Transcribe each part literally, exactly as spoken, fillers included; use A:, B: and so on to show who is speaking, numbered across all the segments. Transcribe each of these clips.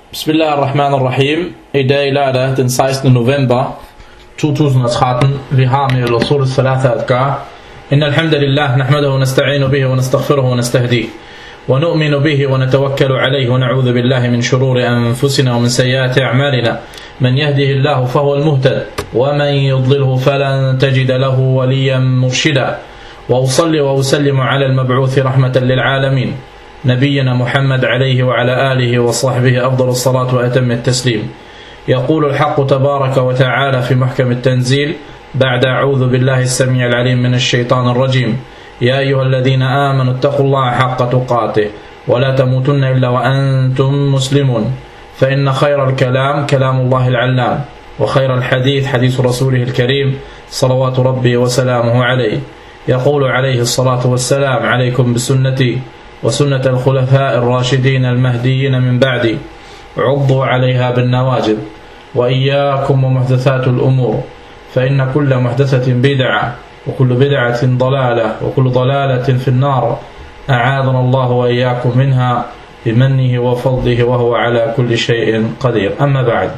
A: Bismillahirrahmanirrahim. I dag lørdag den sekstende november to tusind og tretten. Vi har med al-usul al-thalatha at gøre. Inna alhamdulillah nahmaduhu wa nasta'inu bihi wa nastaghfiruhu wa nastahdihi wa nu'minu bihi wa natawakkalu alayhi wa na'udhu billahi min shururi anfusina wa min sayyiati a'malina. Man yahdihillahu fahuwa al-muhtad wa man yudlilhu falan tajida lahu waliyan murshida. Wa usalli wa usallimu ala al-mab'uthi rahmatan lil alamin. نبينا محمد عليه وعلى آله وصحبه أفضل الصلاة وأتم التسليم. يقول الحق تبارك وتعالى في محكم التنزيل بعد أعوذ بالله السميع العليم من الشيطان الرجيم. يا أيها الذين آمنوا اتقوا الله حق تقاته ولا تموتن إلا وأنتم مسلمون. فإن خير الكلام كلام الله العلام وخير الحديث حديث رسوله الكريم صلوات ربي وسلامه عليه. يقول عليه الصلاة والسلام عليكم بسنتي وسنة الخلفاء الراشدين المهديين من بعدي عضوا عليها بالنواجذ وإياكم ومحدثات الأمور فإن كل محدثة بدعة وكل بدعة ضلالة وكل ضلالة في النار أعاذنا الله وإياكم منها بمنه وفضله وهو على كل شيء قدير. أما بعد.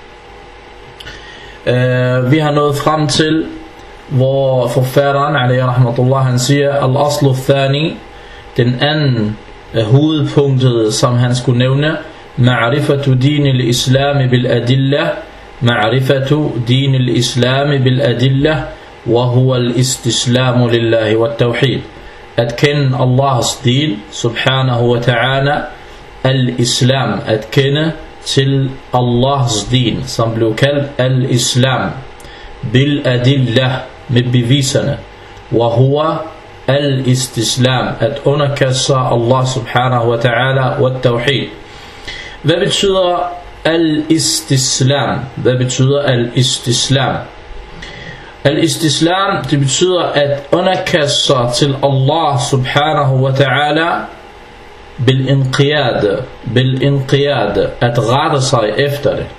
A: uh, Vi har nået frem til, hvor forfatteren alayhi rahmatullah han siger al-aslu thani, den anden uh, hovedpunktet, som han skulle nævne, ma'rifatu din al-islam bil adillah, ma'rifatu din al-islam bil adillah, wa huwa al-istislamu lillahi wa tawhid. At kende Allahs din, subhanahu wa ta'ala, al-islam, at kende til Allahs din, som blev kaldt al-islam, bil adillah, med beviserne, wa huwa al-istislam, at underkaste sig Allah subhanahu wa ta'ala wa tawhid. Hvad betyder al-istislam? Hvad betyder al-istislam? Al-istislam, det betyder at underkaste sig til Allah subhanahu wa ta'ala bil-inqiyad, bil-inqiyad, at rette sig efter det.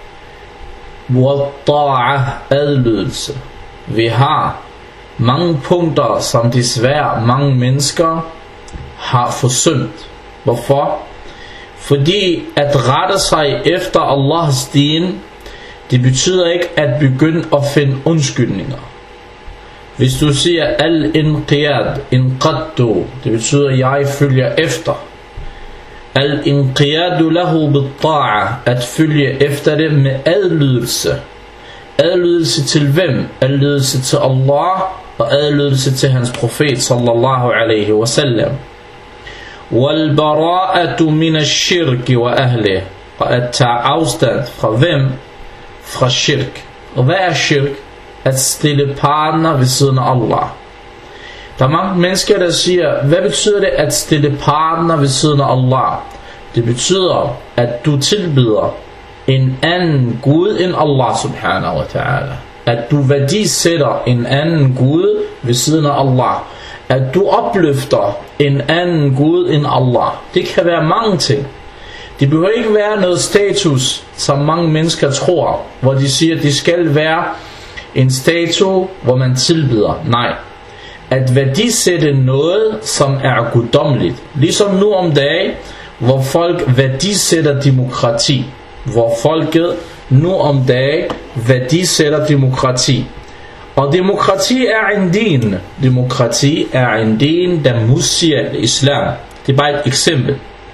A: Wa-ta'ah, adlydelse. Vi har mange punkter, som desværre mange mennesker har forsømt. Hvorfor? Fordi at rette sig efter Allahs din, det betyder ikke at begynde at finde undskyldninger. Hvis du siger al-inqiyad, inqaddu, det betyder at jeg følger efter. Al-inqiyadu lahu bit-ta'a, at følge efter det med adlydelse. Adlydelse til hvem? Adlydelse til Allah og adlydelse til hans profet sallallahu alaihi wasallam. Wal bara'atu min ash-shirk wa ahlihi, og at tage afstand fra hvem? Fra shirk. Og hvad er shirk? At stille partner ved siden af Allah. Der er mange mennesker der siger, hvad betyder det at stille partner ved siden af Allah? Det betyder at du tilbyder en anden Gud end Allah subhanahu wa ta'ala. At du værdisætter en anden Gud ved siden af Allah. At du opløfter en anden Gud end Allah. Det kan være mange ting. Det behøver ikke være noget status, som mange mennesker tror, hvor de siger, at det skal være en statue, hvor man tilbyder. Nej. At værdisætte noget, som er guddommeligt. Ligesom nu om dagen, hvor folk værdisætter demokrati. Hvor folket nu om dagen værdisætter demokrati. Og demokrati er en din. Demokrati er en din, der musier islam. Det er bare et eksempel.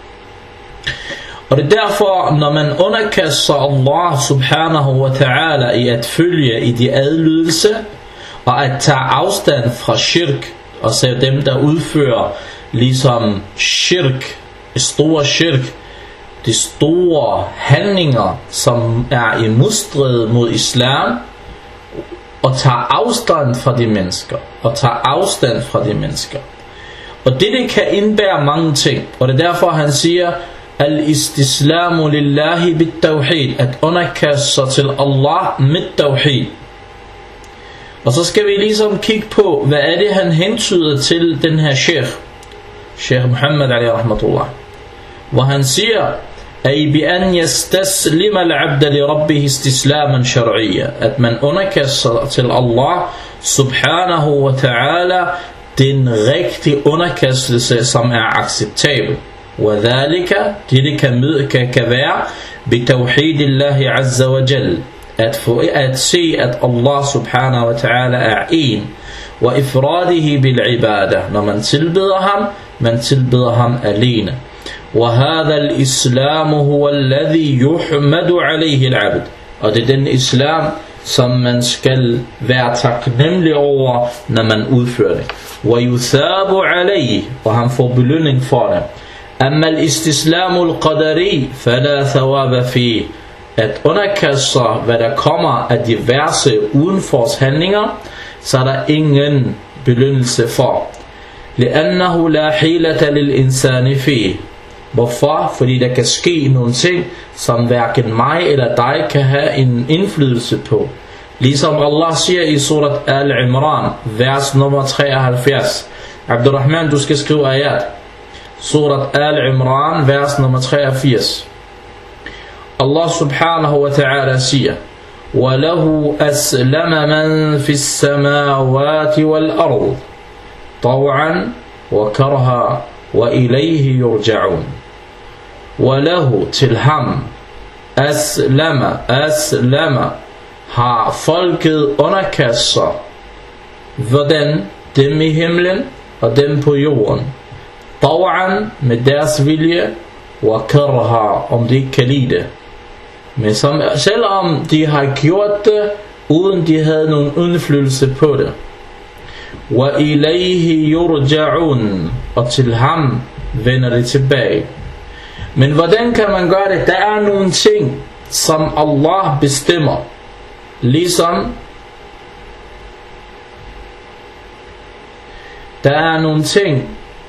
A: Og det er derfor, når man underkaster Allah subhanahu wa ta'ala i at følge i de adlydelse, og at tage afstand fra shirk, og så dem der udfører ligesom shirk, store shirk, de store handlinger, som er i modstrid mod islam, og tager afstand fra de mennesker, og tager afstand fra de mennesker. Og det, det kan indbære mange ting, og det er derfor, han siger, al-istislamu lillahi bit-tawhid, at underkaste sig til Allah med tawhid. Og så skal vi ligesom kigge på, hvad er det, han hentyder til den her sheikh, Sheikh Muhammad alayhi rahmatullah, hvor han siger, ay bi an yastaslima al-abda li rabbih istislaman shar'iyya, at man underkaster til Allah subhanahu wa ta'ala den rigtige underkastelse, som er acceptabel. وذلك, det kan, kan, kan være بتوحيد الله عز وجل, at, få, at se at Allah subhanahu wa ta'ala er en, وإفراده بالعبادة, når man tilbeder ham, man tilbeder ham alene. وهذا الإسلام هو الذي يحمد عليه العبد, og det er den islam, som man skal være taknemmelig over, når man udfører det. ويثاب عليه, og han får belønning for det. أما الاستسلام القدري فلا ثواب فيه, at underkaste sig, hvad der kommer af diverse udenforshandlinger, så er der ingen belønnelse for. لأنه لا حيلة للإنسان فيه. Hvorfor? Fordi der kan ske nogle ting, som hverken mig eller dig kan have en indflydelse på. Ligesom Allah siger i surat Al-Imran, vers nummer treoghalvfjerds. Abdurrahman, du skal skrive ayat. Surat Al-Imran, vers nummer treogfirs. Allah subhanahu wa ta'ala siger: وَلَهُ أَسْلَمَ مَنْ فِي السَّمَاوَاتِ وَالْأَرْضِ طَوْعًا وَكَرْهًا وَإِلَيْهِ يُرْجَعُونَ. وَلَهُ, til ham, أَسْلَمَ, أَسْلَمَ, har folket underkastet sig. Hvordan? Dem i himlen og dem på jorden. طَوْعًا, med deres vilje, وَكَرْهًا, om de ikke kan lide det. Men som, selvom de har gjort det, uden de havde nogen indflydelse på det. وَإِلَيْهِ يُرْجَعُونَ, og til ham vender det tilbage. Men hvordan kan man gøre det? Der er nogle ting, som Allah bestemmer. Ligesom der er nogle ting,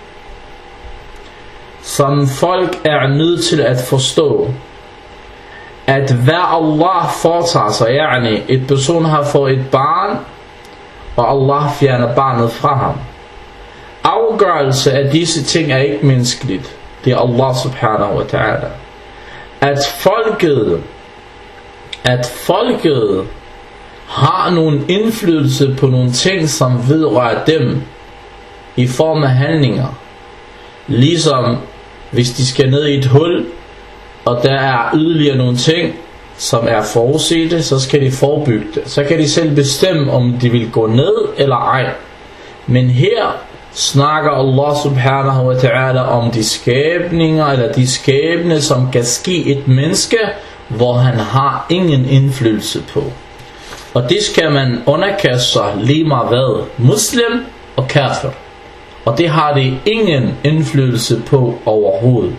A: som folk er nødt til at forstå. At hvad Allah foretager sig, yani et person har fået et barn, og Allah fjerner barnet fra ham. Afgørelse af disse ting er ikke menneskeligt. Det er Allah subhanahu wa ta'ala. At folket, at folket har nogen indflydelse på nogle ting, som vedrører dem, i form af handlinger. Ligesom hvis de skal ned i et hul, og der er yderligere nogle ting, som er forudsete, så skal de forebygge det. Så kan de selv bestemme, om de vil gå ned eller ej. Men her snakker Allah subhanahu wa ta'ala om de skabninger, eller de skæbne, som kan ske et menneske, hvor han har ingen indflydelse på. Og det skal man underkaste sig lige meget hvad, muslim og kafir. Og det har det ingen indflydelse på overhovedet.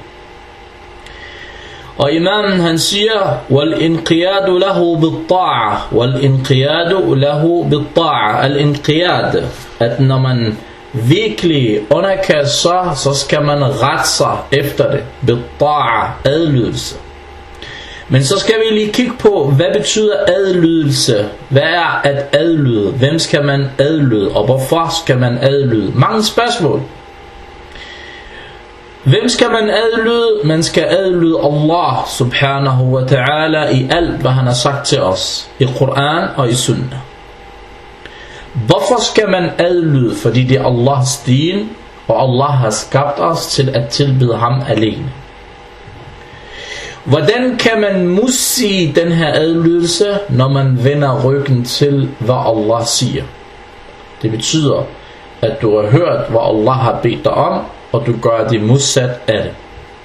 A: Og imamen han siger, وَالْإِنْقِيَادُ لَهُ بِالطَّاعَةِ وَالْإِنْقِيَادُ لَهُ بِالطَّاعَةِ الْإِنْقِيَادُ, at når man virkelig underkaster sig, så skal man rette sig efter det. بِالطَّاعَةِ, adlydelse. Men så skal vi lige kigge på, hvad betyder adlydelse? Hvad er at adlyde? Hvem skal man adlyde? Og hvorfor skal man adlyde? Mange spørgsmål. Hvem skal man adlyde? Man skal adlyde Allah subhanahu wa ta'ala i alt, hvad han har sagt til os. I Koran og i Sunnah. Hvorfor skal man adlyde? Fordi det er Allahs din, og Allah har skabt os til at tilbede ham alene. Hvordan kan man modsige den her adlydelse, når man vender ryggen til, hvad Allah siger? Det betyder, at du har hørt, hvad Allah har bedt dig om, og du gør det modsat af det.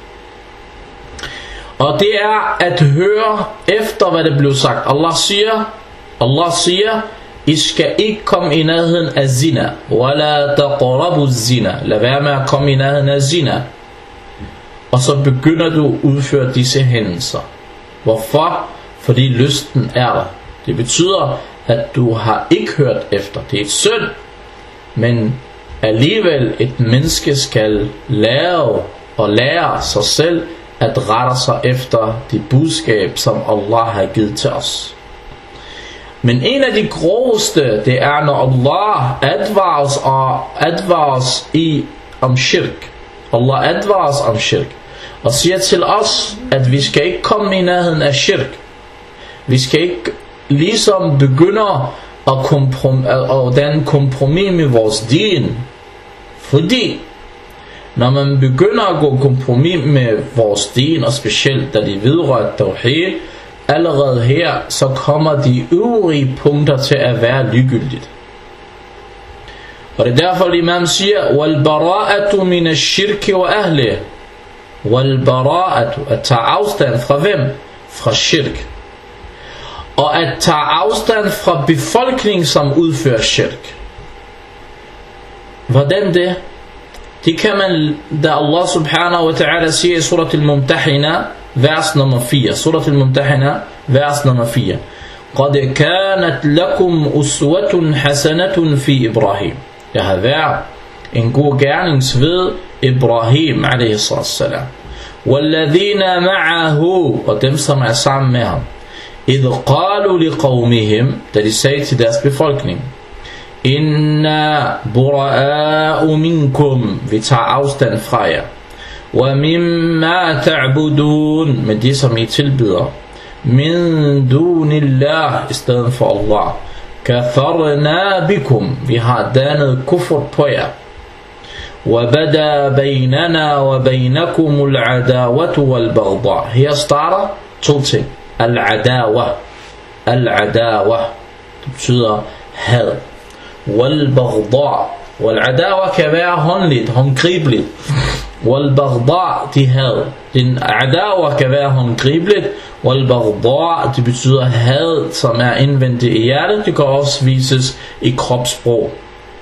A: Og det er at høre efter, hvad det blev sagt. Allah siger, Allah siger, I skal ikke komme i nærheden af zina. وَلَا تَقْرَبُوا الزِّنَا. Lad være med at komme i nærheden af zina. Og så begynder du at udføre disse hændelser. Hvorfor? Fordi lysten er der. Det betyder, at du har ikke hørt efter. Det er et synd. Men alligevel et menneske skal lære og lære sig selv at rette sig efter det budskab, som Allah har givet til os. Men en af de groveste, det er når Allah advarer os, og advarer os i, om shirk. Allah advarer os om shirk og siger til os, at vi skal ikke komme i nærheden af shirk. Vi skal ikke ligesom begynde at komprom- og den kompromis med vores din. Fordi Når man begynder at gå kompromis med vores din, og specielt da de vedrører tawhid, allerede her, så kommer de øvrige punkter til at være ligegyldigt. Og det er derfor, imam siger, وَالْبَرَاءَةُ مِنَ الشِّرْكِ وَأَهْلِهِ. وَالْبَرَاءَةُ, at tage afstand fra hvem? Fra shirk. Og at tage afstand fra befolkningen, som udfører shirk. Hvordan det? Det kan man, da Allah subhanahu wa ta'ala siger i surat al-Mumtahina, vers nummer fire. Surat al-Mumtahina, vers nummer fire. قَدْ كَانَتْ لَكُمْ أُسْوَةٌ حَسَنَةٌ فِي إِبْرَاهِيم. Der har været en god gerningsved Ibrahim alaihi salam. وَالَّذِينَ مَعَهُ, og dem som er sammen med ham. إِذْ قَالُوا لِقَوْمِهِمْ, da de sagde til deres befolkning, Inna bura'a'u minkum, vi tager afstand fra jer. Wa mimma ta'budun, med det som I tilbyder. Min dunillah, i stedet for Allah. Kafarna bikum, vi har dannet kufr på jer. Wa bada baynana wa baynakumul adawatu wal baghdha. Her starter to ting. Al-adawa. Al-adawa, det betyder had. Wal-baghdha. Wal-adawa kan være håndligt, håndgribeligt. Wal-baghdha, de had. Den adawa kan være håndgribeligt. Wal-baghdha, det betyder had, som er indvendigt i hjertet. Det kan også vises i kropssprog.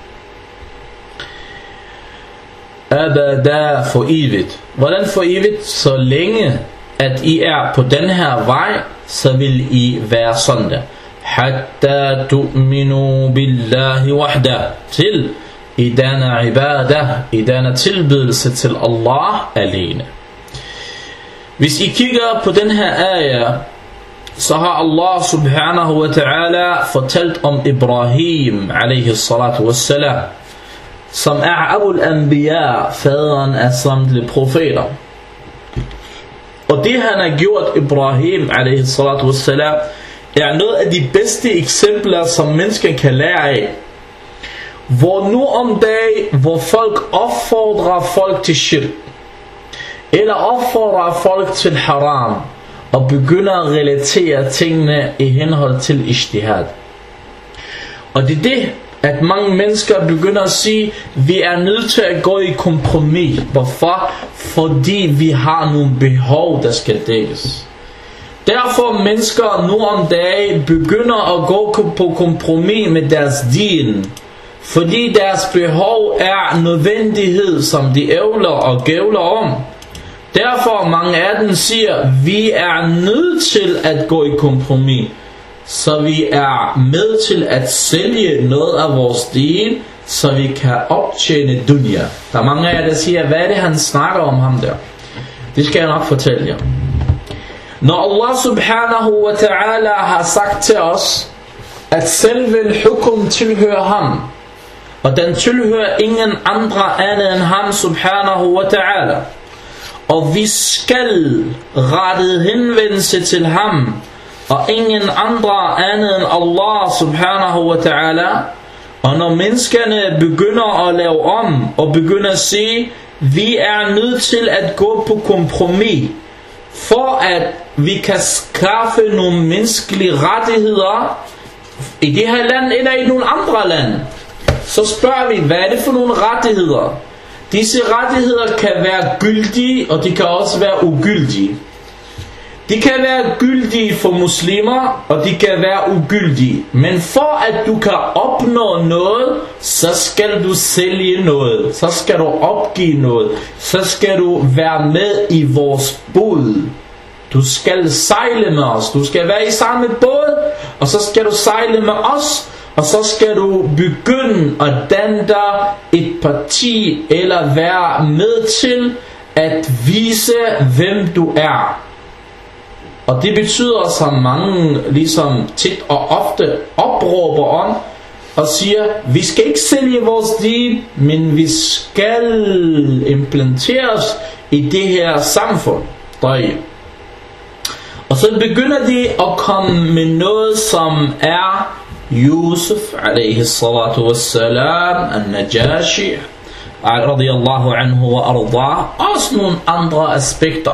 A: Abada, for evigt. Hvordan for evigt? Så længe at I er på den her vej, så vil I være sådan der. Hatta tu'minu billahi wahda, til i denne ibadah, i denne tilbedelse til Allah alene. Hvis I kigger på den her ayah, så har Allah subhanahu wa ta'ala fortalt om Ibrahim alaihi salatu wassalam, som er Abul Anbiya, faderen af samtlige profeter. Og det han har gjort, Ibrahim alaihi salatu wassalam, er noget af de bedste eksempler, som mennesker kan lære af. Hvor nu om dag, hvor folk opfordrer folk til shirk, eller opfordrer folk til haram, og begynder at relatere tingene i henhold til ijtihad. Og det er det, at mange mennesker begynder at sige, vi er nødt til at gå i kompromis. Hvorfor? Fordi vi har nogle behov, der skal dækkes. Derfor mennesker nu om dagen begynder at gå på kompromis med deres din, fordi deres behov er nødvendighed, som de ævler og gævler om. Derfor mange af dem siger, vi er nødt til at gå i kompromis, så vi er med til at sælge noget af vores din, så vi kan optjene dunya. Der er mange af jer, der siger, hvad er det han snakker om ham der? Det skal jeg nok fortælle jer. Når Allah subhanahu wa ta'ala har sagt til os, at selve hukum tilhører ham, og den tilhører ingen andre andet end ham subhanahu wa ta'ala, og vi skal rette henvendelse til ham, og ingen andre andet end Allah subhanahu wa ta'ala. Og når menneskerne begynder at lave om, og begynder at sige, vi er nødt til at gå på kompromis, for at vi kan skaffe nogle menneskelige rettigheder i det her land eller i nogle andre lande, så spørger vi, hvad er det for nogle rettigheder? Disse rettigheder kan være gyldige, og de kan også være ugyldige. De kan være gyldige for muslimer, og de kan være ugyldige. Men for at du kan opnå noget, så skal du sælge noget. Så skal du opgive noget. Så skal du være med i vores båd. Du skal sejle med os. Du skal være i samme båd, og så skal du sejle med os. Og så skal du begynde at danne dig et parti, eller være med til at vise, hvem du er. Og det betyder, som mange ligesom tit og ofte opråber om, og siger, vi skal ikke sælge vores din, men vi skal implanteres i det her samfund. Og så begynder de at komme med noget, som er Yusuf alaihi salatu wassalam, al-Najashi radiyallahu anhu wa arda, også nogle andre aspekter.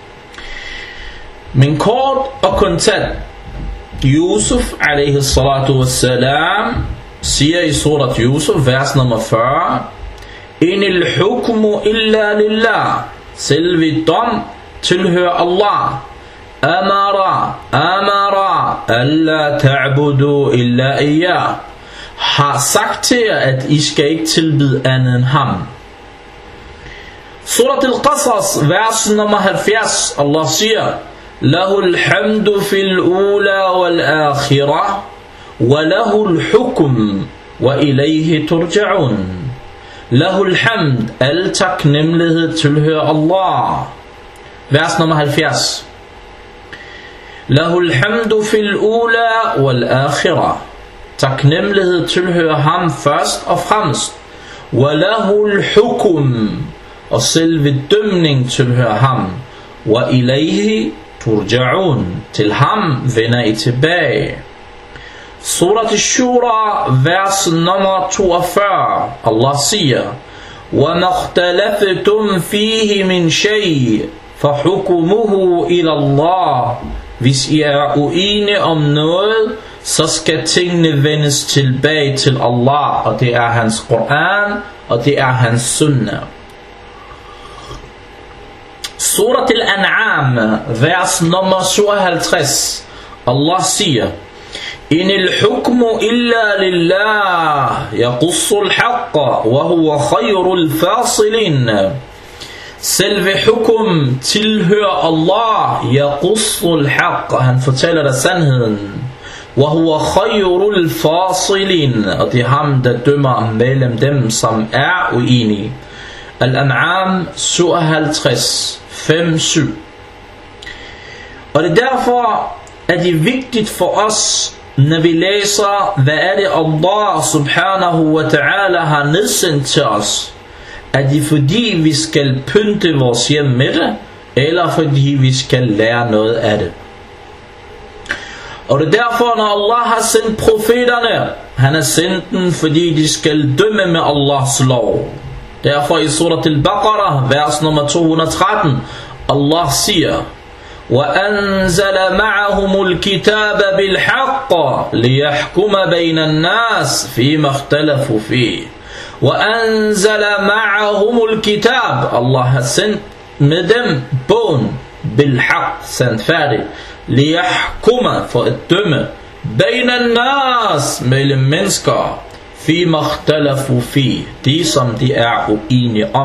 A: Men kort og kontant, Yusuf alaihi salatu wassalam siger i surat Yusuf, vers nummer fyrre, Inil hukmu illa lillah, selve dom tilhører Allah. Amara, amara, alla ta'budu illa iya, har sagt til jer, at I skal ikke tilbede andet end ham. Surat al-Qasas, vers nummer halvfjerds, Allah siger, Lahul hamdu fil ula wal akhirah, wa lahul hukum, wa ilayhi turja'un. Lahul hamd, al taknemmelighed tilhører Allah. Vers nummer halvfjerds. Lahul hamdu fil ula wal akhirah. Taknemmelighed tilhører ham først og fremmest. Wa lahul hukum, og selve dømning tilhører ham. Wa ilayhi turja'un, til ham vender I tilbage. Surat al-Shura, vers nummer toogfyrre, Allah siger, وَمَا اخْتَلَفْتُمْ فِيهِ مِنْ شَيْءٍ فَحُكُمُهُ إِلَى اللَّهِ. Hvis I er uenige om noget, så skal tingene vendes tilbage til Allah, og det er hans Koran, og det er hans sunnah. Surat al-An'am, vers nummer syvoghalvtreds, Allah siger, Inil hukmu illa lillah, yaqussul haqqa, wa huwa khayrul fasilin. Selve hukum tilhører Allah, yaqussul haqqa, han fortæller dig sandheden. Wa huwa khayrul fasilin, og det er ham, der dømmer mellem dem, som er uenige. Al-An'am syvoghalvtreds, fem syv. Og det er derfor, at det er vigtigt for os, når vi læser, hvad er det Allah subhanahu wa ta'ala har nedsendt til os, er det fordi vi skal pynte vores hjem med det, eller fordi vi skal lære noget af det. Og det er derfor, når Allah har sendt profeterne, han har sendt dem, fordi de skal dømme med Allahs lov. Derfor i surat al-Baqarah, vers nummer to hundrede og tretten, Allah siger, وَأَنزَلَ مَعَهُمُ الْكِتَابَ بِالْحَقِّ لِيَحْكُمَ بَيْنَ النَّاسِ فِيمَا اخْتَلَفُوا فِيهِ. وَأَنزَلَ مَعَهُمُ الْكِتَابَ, Allah har sendt med dem bogen, بالحق, sandfærdig, لِيَحْكُمَ, for at dømme, بَيْنَ النَّاسِ, mellem mennesker, فِيمَا اخْتَلَفُوا فِيهِ, de som de er uenige om.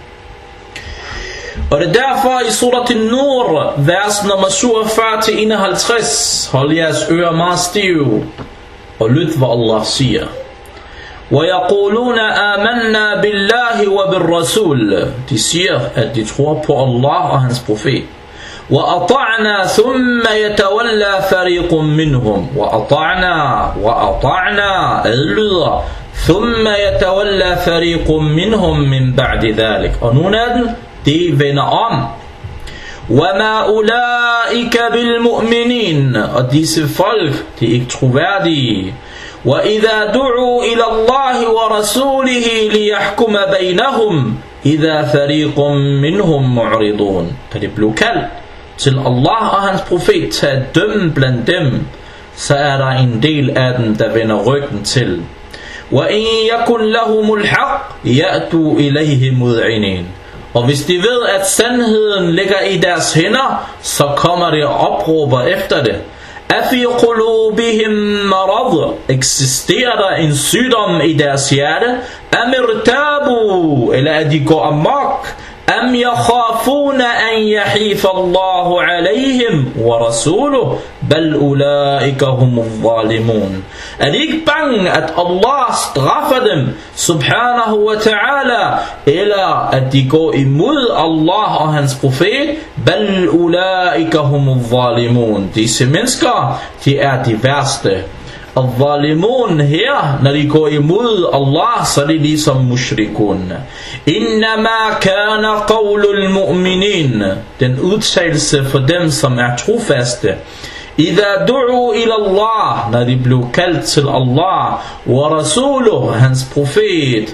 A: Og det er derfor i surat al-Nur, vers nummer syvogfyrre til enoghalvtreds, hold jeres ører meget stive, og lyt hvad Allah siger. وَيَقُولُونَ آمَنَّا بِاللَّهِ وَبِالرَّسُولِ, de siger, at de tror på Allah og hans profet. وَأَطَعْنَا ثُمَّ يَتَوَلَّى فَرِيقٌ مِّنْهُمْ, وَأَطَعْنَا, وَأَطَعْنَا, adlyder, ثُمَّ يَتَوَلَّى فَرِيقٌ مِّنْهُمْ مِّن بَعْدِ ذَلِكَ, og nogle af dem, de vender om. وَمَا أُولَئِكَ بِالْمُؤْمِنِينَ, og disse folk, de er ikke troværdige. وَإِذَا دُعُوا إِلَى اللَّهِ وَرَسُولِهِ لِيَحْكُمَ بَيْنَهُمْ إِذَا فَرِيقٌ مِّنْهُمْ مُعْرِضُونَ, da det blev kaldt til Allah og hans profet til at dømme blandt dem, så er der en del af dem, der vender ryggen til. وَإِنْ يَكُنْ لَهُمُ الْحَقِّ يَأْتُوا إِلَيْهِ مُذْعِنِينَ, og hvis de ved, at sandheden ligger i deres hænder, så kommer de og opråber efter det. Afi qulubihim marad, eksisterer der en sygdom i deres hjerte? Am irtabu, eller at de går amok? Am yakhafuna an yahifa Allahu alayhim wa rasuluhu, bal ulaika humul zalimun. Er de ikke bange, at Allah straffer dem, subhanahu wa ta'ala, eller at de går imod Allah og hans profet? Bal ulaika humul zalimun. Disse mennesker, de er de værste. Al-Zalimun her, når de går imod Allah, så er de ligesom mushrikun. Innama kana qawlul mu'minin, den udtalelse for dem, som er trofaste. Idha du'u ila Allah, når de blev kaldt til Allah, wa rasuluh, hans profet,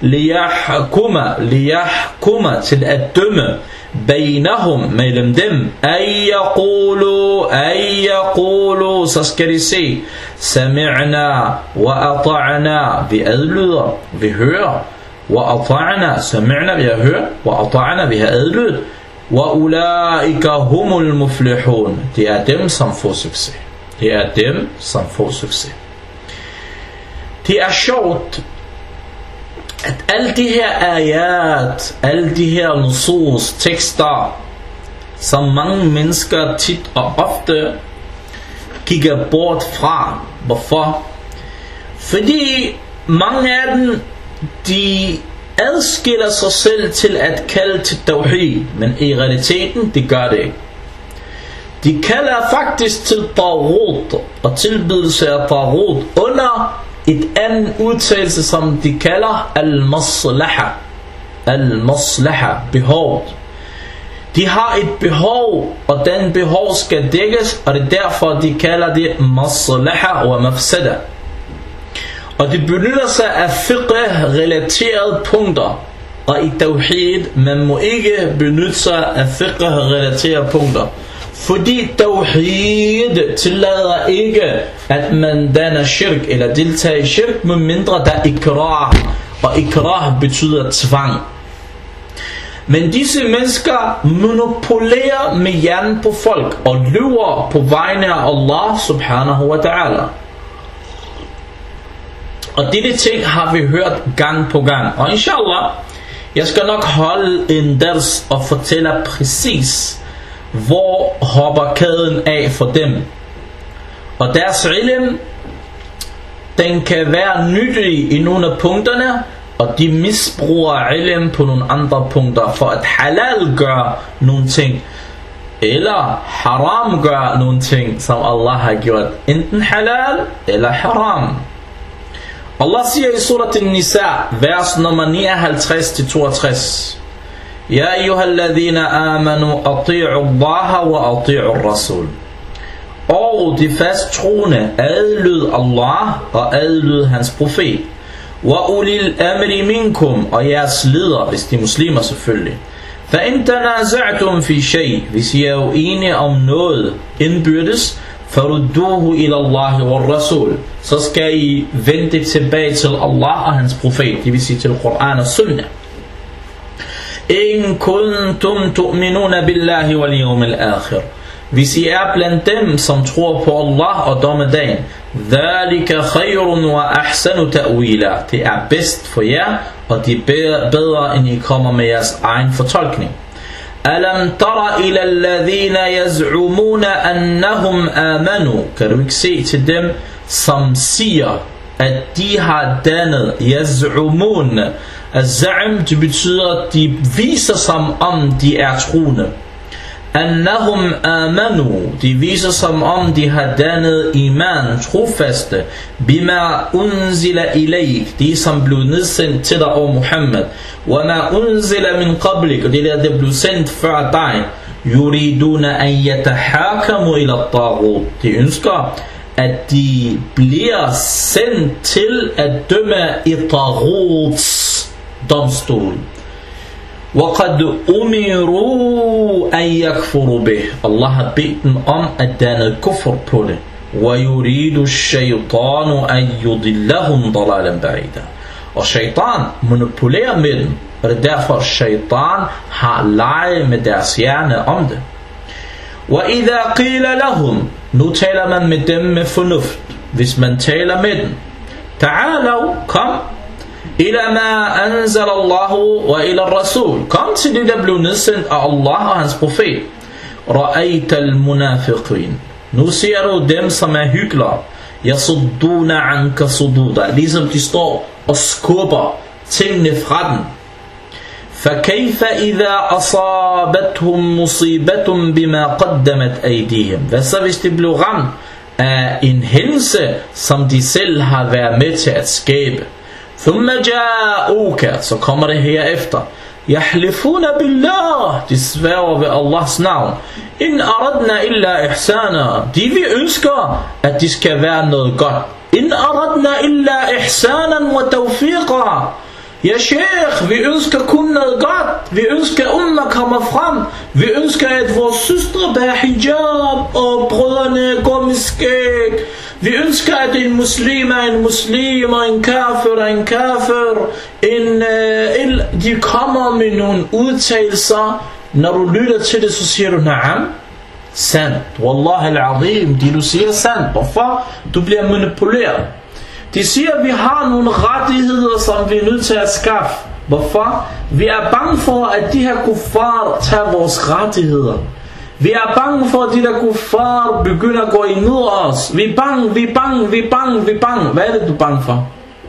A: liyahkuma, liyahkuma, til at dømme, bainahum, mellem dem, ayyaqulu, ayyaqulu, så skal de se, sami'na wa ata'na, vi adlyder, vi hører, wa ata'na, sami'na, vi har hørt, wa ata'na, vi har adlydet, wa ulaika humul muflihun, det er dem, som får succes. Det er dem, som får succes. Det er sjovt, at alle de her ayat, alle de her nusus, tekster, som mange mennesker tit og ofte kigger bort fra. Hvorfor? Fordi mange af dem, de adskiller sig selv til at kalde til tawhid, men i realiteten, det gør det ikke. De kalder faktisk til taghut og tilbydelse af taghut under et andet udtalelse, som de kalder al-maslaha. Al-maslaha, behovet. De har et behov, og den behov skal dækkes, og det er derfor, de kalder det maslaha og mafsada. Og de benytter sig af fiqh-relaterede punkter. Og i tawhid, man må ikke benytte sig af fiqh-relaterede punkter. Fordi tawhid tillader ikke, at man danner shirk eller deltager i shirk, med mindre der er ikrah. Og ikrah betyder tvang. Men disse mennesker monopolerer med hjernen på folk og lyver på vegne af Allah subhanahu wa ta'ala. Og dette ting har vi hørt gang på gang. Og inshallah, jeg skal nok holde en ders og fortælle præcis, hvor hopper kæden af for dem. Og deres ilm, den kan være nyttig i nogle af punkterne, og de misbruger ilm på nogle andre punkter, for at halal gør nogle ting, eller haram gør nogle ting, som Allah har gjort. Enten halal eller haram. Allah siger i surat An-Nisa, vers nummer nioghalvtreds til toogtres. Ja ayyuhalladhina amanu ati'u Allah wa ati'u Rasul. Og de fast troende adlyd Allah og adlyd hans profet. Wa ulil amri minkum, og jeres ledere, hvis de er muslimer selvfølgelig. Fa in tanaza'tum fi shay, hvis I er uenige om noget indbyrdes, farudduhu ila Allah wa Rasul, så skal I vende tilbage til Allah og hans profet, det vil sige til Koran og Sunnah. In kuntum tu'minuna billahi wal yawmil akhir, hvis I er blandt dem, som tror på Allah og dommedagen, dhalika khayrun wa ahsanu ta'wila, det er bedst for jer, og det er bedre, end I kommer med jeres egen fortolkning. Alam tara ila alladhina yaz'umuna annahum amanu, kan du ikke se til dem, som siger, at de har dannet, yaz'umun, az-za'm, det betyder, at de viser som om de er troende. Annahum amanu, de viser som om de har dannet iman, trofaste, bima unzila ilayk, de som blev nedsendt til dig, o Muhammad, wa ma unzila min qablik, og det der, der blev sendt før dig, yuriduna an yatahakamu ila at-taghut, de ønsker, at de bliver sendt til at dømme i taghuts domstol. وَقَدْ أُمِرُوا أَنْ يَكْفُرُوا بِهِ, Allah har bedt dem om at danne kufr på det. وَيُرِيدُ الشَّيْطَانُ أَنْ يُضِلَّهُمْ ضَلَالًا بَعِيدًا, og shaitan manipulerer med dem, og det er derfor shaitan har leget med deres hjerne om det. وَإِذَا قِيلَ لَهُمْ, nu taler man med dem med fornuft, hvis man taler med dem, ta'alaw, kom, ila ma anzal Allahu wa ila Rasul, kom til det der blev nedsendt af Allah og hans profet. Ra'ayta al-munafiqin, nu ser du dem som er hyklere, yasudduna anka sududa, ligesom de står og skubber tingene fra den. فكيف إذا أصابتهم مصيبة بما قدمت أيديهم, hvad så hvis de blev ramt af en hændelse som de selv har været med til at skabe? ثم جاءوك, så kommer det herefter, يحلفون بالله, de sværger ved Allahs navn, إن أردنا إلا إحسانا, de vi ønsker at de skal være noget godt, إن أردنا إلا إحسانا وتوفيقا, Ja, sheikh, vi ønsker kun noget godt. Vi ønsker, at umma kommer frem. Vi ønsker, at vores søstre bærer hijab, og brødrene går med skæg. Vi ønsker, at en muslim er en muslim, og en kafir er en kafir. En, uh, de kommer med nogle udtalelser. Når du lytter til det, så siger du, naam, sandt. Wallah al-azim, de du siger sandt. Hvorfor? Du bliver manipuleret. De siger, at vi har nogle rettigheder, som vi er nødt til at skaffe. Hvorfor? Vi er bange for, at de her kuffar tager vores rettigheder. Vi er bange for, at de der kuffar begynder at gå imod os. Vi er bange, vi er bange, vi er bange, vi er bange. Hvad er det, du er bange for?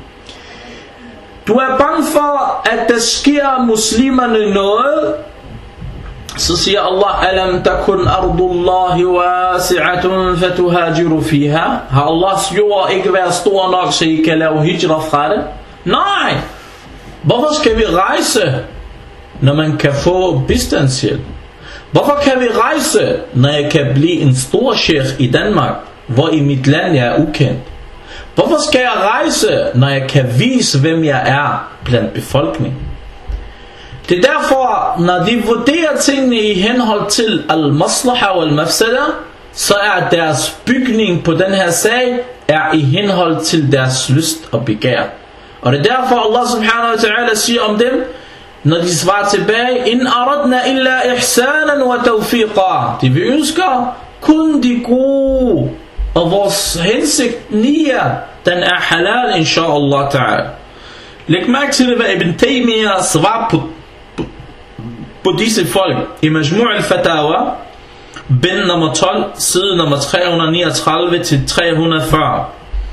A: Du er bange for, at der sker muslimerne noget. Så siger Allah, alam takun ardullahi wasi'atun fatuhajiru fiha. Har Allahs jord ikke været stor nok, så I kan lave hijra fra det? Nej! Hvorfor skal vi rejse, når man kan få bistandshjælp? Hvorfor kan vi rejse, når jeg kan blive en stor sheikh i Danmark, hvor i mit land jeg er ukendt? Hvorfor skal jeg rejse, når jeg kan vise, hvem jeg er blandt befolkningen? Det er derfor, når de vurderer tingene i henhold til al-maslaha og al-mafsada, så er deres bygning på den her sag er i henhold til deres lyst og begær. Og det er derfor, Allah subhanahu wa ta'ala siger om dem, når de svarer tilbage, in aradna illa ihsanan wa tawfiqa. De vi ønsker kun de gode, og vores hensigt niya, den er halal, inshallah ta'ala. Læg mærke til, hvad Ibn Taymiyyah svarer på på disse folk i Majmu' al-Fatawa, bind nummer tolv, side nummer tre hundrede niogtredive til tre hundrede og fyrre.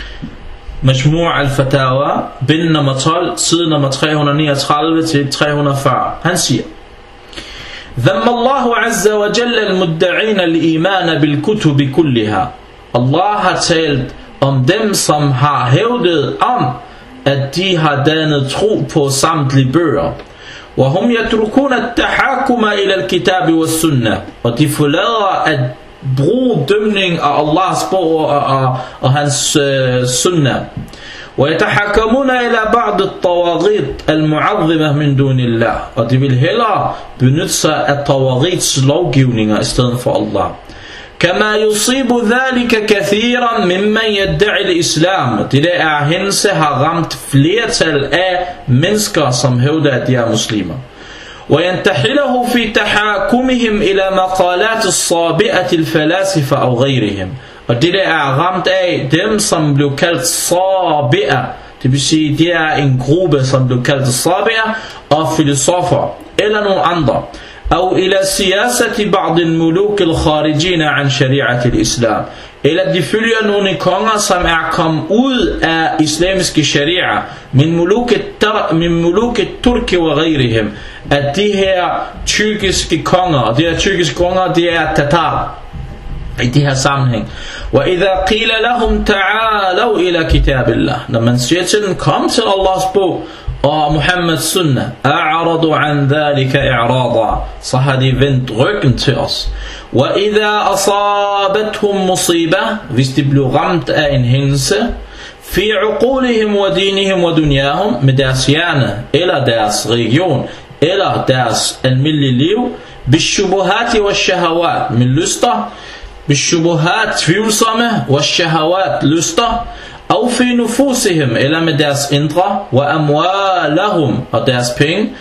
A: Majmu' al-Fatawa, bind nummer tolv, side nummer tre hundrede niogtredive til tre hundrede og fyrre. Han siger, ذم الله عز وجل المدعين الإيمان بالكتب كلها. Allah har talt om dem, som har hævdet om, at de har dannet tro på samtlige bøger. وهم يتركون التحاكم إلى الكتاب والسنة. Og de forlader at bruge dømning af Allahs bog og, og, og hans uh, sunnah. ويتحاكمون إلى بعض الطواغيت المعظمة من دون الله. Og de vil hellere benytte sig af tawaghits lovgivninger i stedet for Allah. كما يصيب ذلك كثيرا ممن يدعي الإسلام. Det der er hændelse har ramt flertal af mennesker, som hævder, at de er muslimer. وينتحله في تحاكمهم إلى مقالات الصابئة الفلاسفة أو غيرهم. Og det der er ramt af dem, som blev kaldt sabi'a. Det vil sige, det er en gruppe, som blev kaldt sabi'a, og filosofer, eller nogle andre. أو إلى سياسة بعض الملوك الخارجين عن شريعة الإسلام. Eller de følger nogle konger, som er kommet ud af islamiske sharia, min muluk turki og ghayrihim, at de her tyrkiske konger, og de her tyrkiske konger, de er tatar i de her sammenhæng. وَإِذَا قِيلَ لَهُمْ تَعَالَوْا إِلَى كِتَابِ اللَّهِ. Når man siger til dem, kom til Allahs bog og Muhammeds sunnah, أَعْرَضُوا عَنْ ذَلِكَ إِعْرَاضًا. Så har de vendt ryggen til os. وَإِذَا أَصَابَتْهُمْ مُصِيبَةً. Hvis de blev ramt af en hændelse, فِي عُقُولِهِمْ وَدِينِهِمْ وَدُنْيَاهُمْ, med deres hjerne, eller deres religion, eller deres almindelige liv, بِالشُّبُهَاتِ وَالشَّهَوَاتِ, med lyster, بِالشُّبُهَاتِ tvivlsomme, وَالشَّهَوَاتِ lyster, أو في نفوسهم, eller med deres indre, وأموالهم, og deres penge,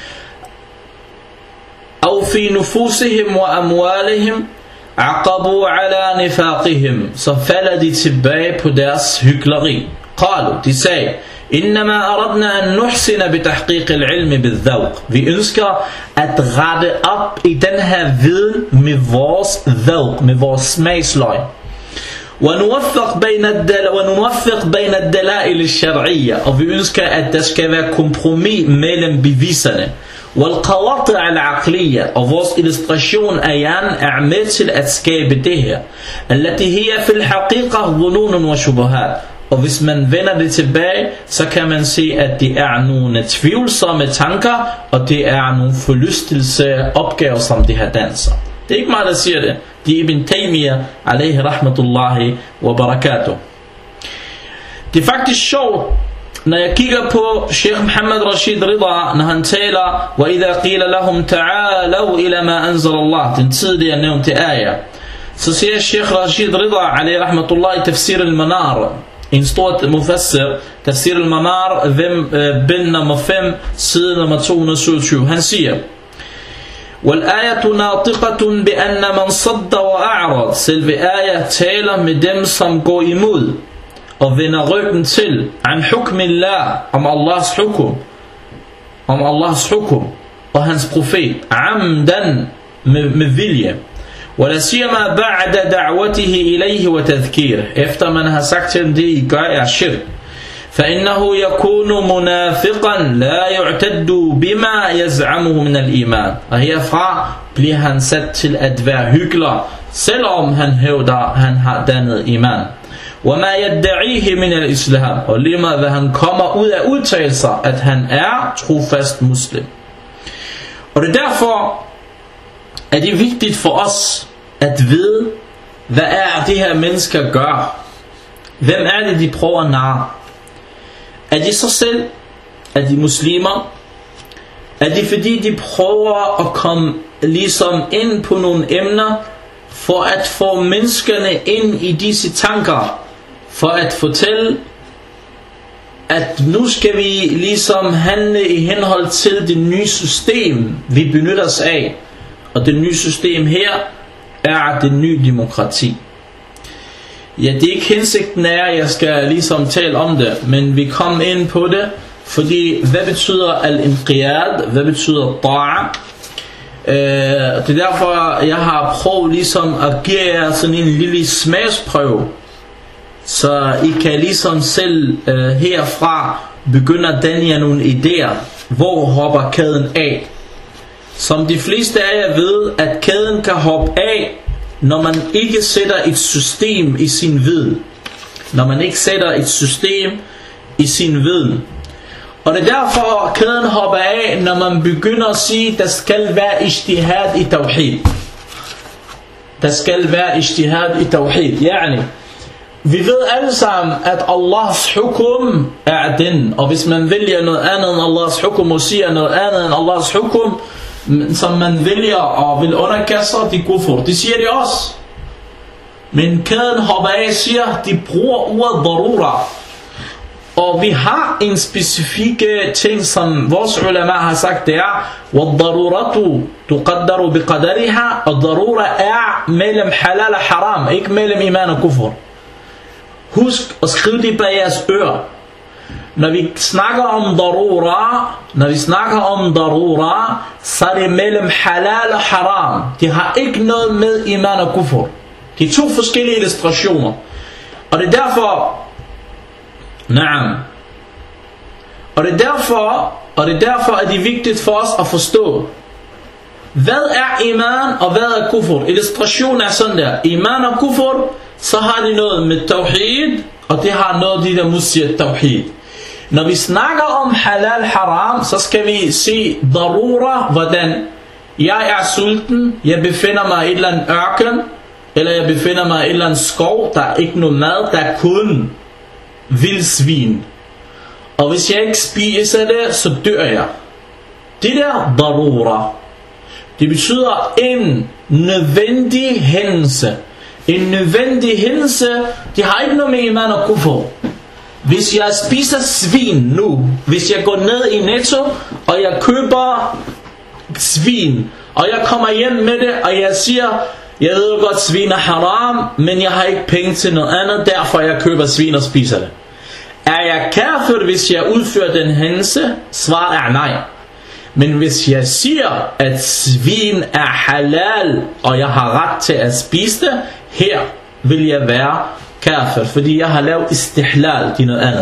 A: أو في نفوسهم وأموالهم, عقبوا على نفاقهم, så falder de tilbage på deres hykleri. قالوا, de sagde, إنما أردنا أن نحسن بتحقيق العلم بالذوق. Vi ønsker at rette op i den her viden med vores ذوق, med vores smagsløg. ونوفق بين الدل ونوفق بين الدلائل الشرعية, og vi ønsker at der skal være kompromis mellem beviserne. والقواطع العقلية, og vores illustration af hjernen er med til at skabe det her. التي هي في الحقيقة ظنون وشبهات. Og hvis man vender det tilbage, så kan man se, at det er nogle tvivlsomme tanker, og det er nogle forlystelse opgaver, som det her danser. Det er ikke mig, der siger det. Det er Ibn Taymiyyah, alayhi rahmatullahi wa barakatuh. Det er faktisk sjovt, når jeg kigger på Sheikh Muhammad Rashid Rida, når han taler, وَإِذَا قِيلَ لَهُمْ تَعَالَوْا إِلَى مَا أَنزَلَ اللَّهِ, den tidligere nævnte ayah, så siger Sheikh Rashid Rida, alayhi rahmatullah, i Tafsir al-Manar, en stor mufassir, Tafsir al-Manar, bind nummer fem, side nummer to hundrede og syvogtyve, han siger, وَالْآيَةُ نَاطِقَةٌ بِأَنَّ مَنْ صَدَّ وَأَعْرَض, selve ayah taler med dem, som går imod og vender ryggen til, an hukmillah, om Allahs hukum, om Allahs hukum og hans profet, amdan, med, med vilje, ولا سيما بعد دعوته إليه وتذكيره, efter man har sagt til dem, det I gør er shirk, فإنه يكون منافقا لا يعتد بما يزعمه من الإيمان, og herfra bliver han sat til at være hykler, selvom han hævder, han har dannet iman, وما يدعيه من الإسلام, og lige meget hvad han kommer ud af udtalelser, at han er trofast muslim. Og det er derfor, at det er vigtigt for os at vide, hvad er de her mennesker gør. Hvem er det de prøver at narre? Er de sig selv? Er de muslimer? Er det fordi de prøver at komme ligesom ind på nogle emner, for at få menneskerne ind i disse tanker, for at fortælle, at nu skal vi ligesom handle i henhold til det nye system, vi benytter os af. Og det nye system her er det nye demokrati. Ja, det er ikke hensigten af, at jeg skal ligesom tale om det, men vi kom ind på det, fordi hvad betyder al-inqiyad? Hvad betyder ta'a? Uh, det er derfor, jeg har prøvet ligesom at give jer sådan en lille smagsprøve, så I kan ligesom selv uh, herfra begynde at danne jer nogle idéer, hvor hopper kæden af. Som de fleste af jer ved, at kæden kan hoppe af, når man ikke sætter et system i sin viden. Når man ikke sætter et system i sin viden. Og det er derfor, kæden hopper af, når man begynder at sige, der skal være ijtihad i tawhid. Der skal være ijtihad i tawhid. Yani, vi ved alle sammen, at Allahs hukum er den. Og hvis man vælger noget andet end Allahs hukum, og siger noget andet end Allahs hukum, som man vælger og vil underkaste, de kufur. Det siger de også. Men kæden hopper af siger, de bruger ordet darura. Og vi har en specifikke ting, som vores ulama har sagt, det er وَالضَّرُورَةُ تُقَدَّرُ بِقَدَرِهَا, og darura er mellem halal og haram, ikke mellem iman og kufur. Husk at skrive det bag jeres ører. Når vi snakker om darura, når vi snakker om darura, så er det mellem halal og haram. Det har ikke noget med iman og kufur. Det er to forskellige illustrationer. Og det er derfor, naam. Og det er derfor, og det er derfor, at det er vigtigt for os at forstå, hvad er iman og hvad er kufur. Illustrationen er sådan der. Iman og kufur, så har de noget med tawhid, og det har noget de der musir tawhid. Når vi snakker om halal haram, så skal vi se darura, hvordan jeg er sulten, jeg befinder mig i et eller andet ørken, eller jeg befinder mig i et eller andet skov, der er ikke noget mad, der er kun vildsvin. Og hvis jeg ikke spiser det, så dør jeg. Det der darura, det betyder en nødvendig hændelse. En nødvendig hændelse, det har ikke noget med iman og kufur. Hvis jeg spiser svin nu, hvis jeg går ned i Netto, og jeg køber svin, og jeg kommer hjem med det, og jeg siger, jeg ved godt, svin er haram, men jeg har ikke penge til noget andet, derfor jeg køber svin og spiser det. Er jeg kafir, hvis jeg udfører den hændelse? Svaret er nej. Men hvis jeg siger, at svin er halal, og jeg har ret til at spise det, her vil jeg være kafir, fordi jeg har lavet istihlal, det er noget andet.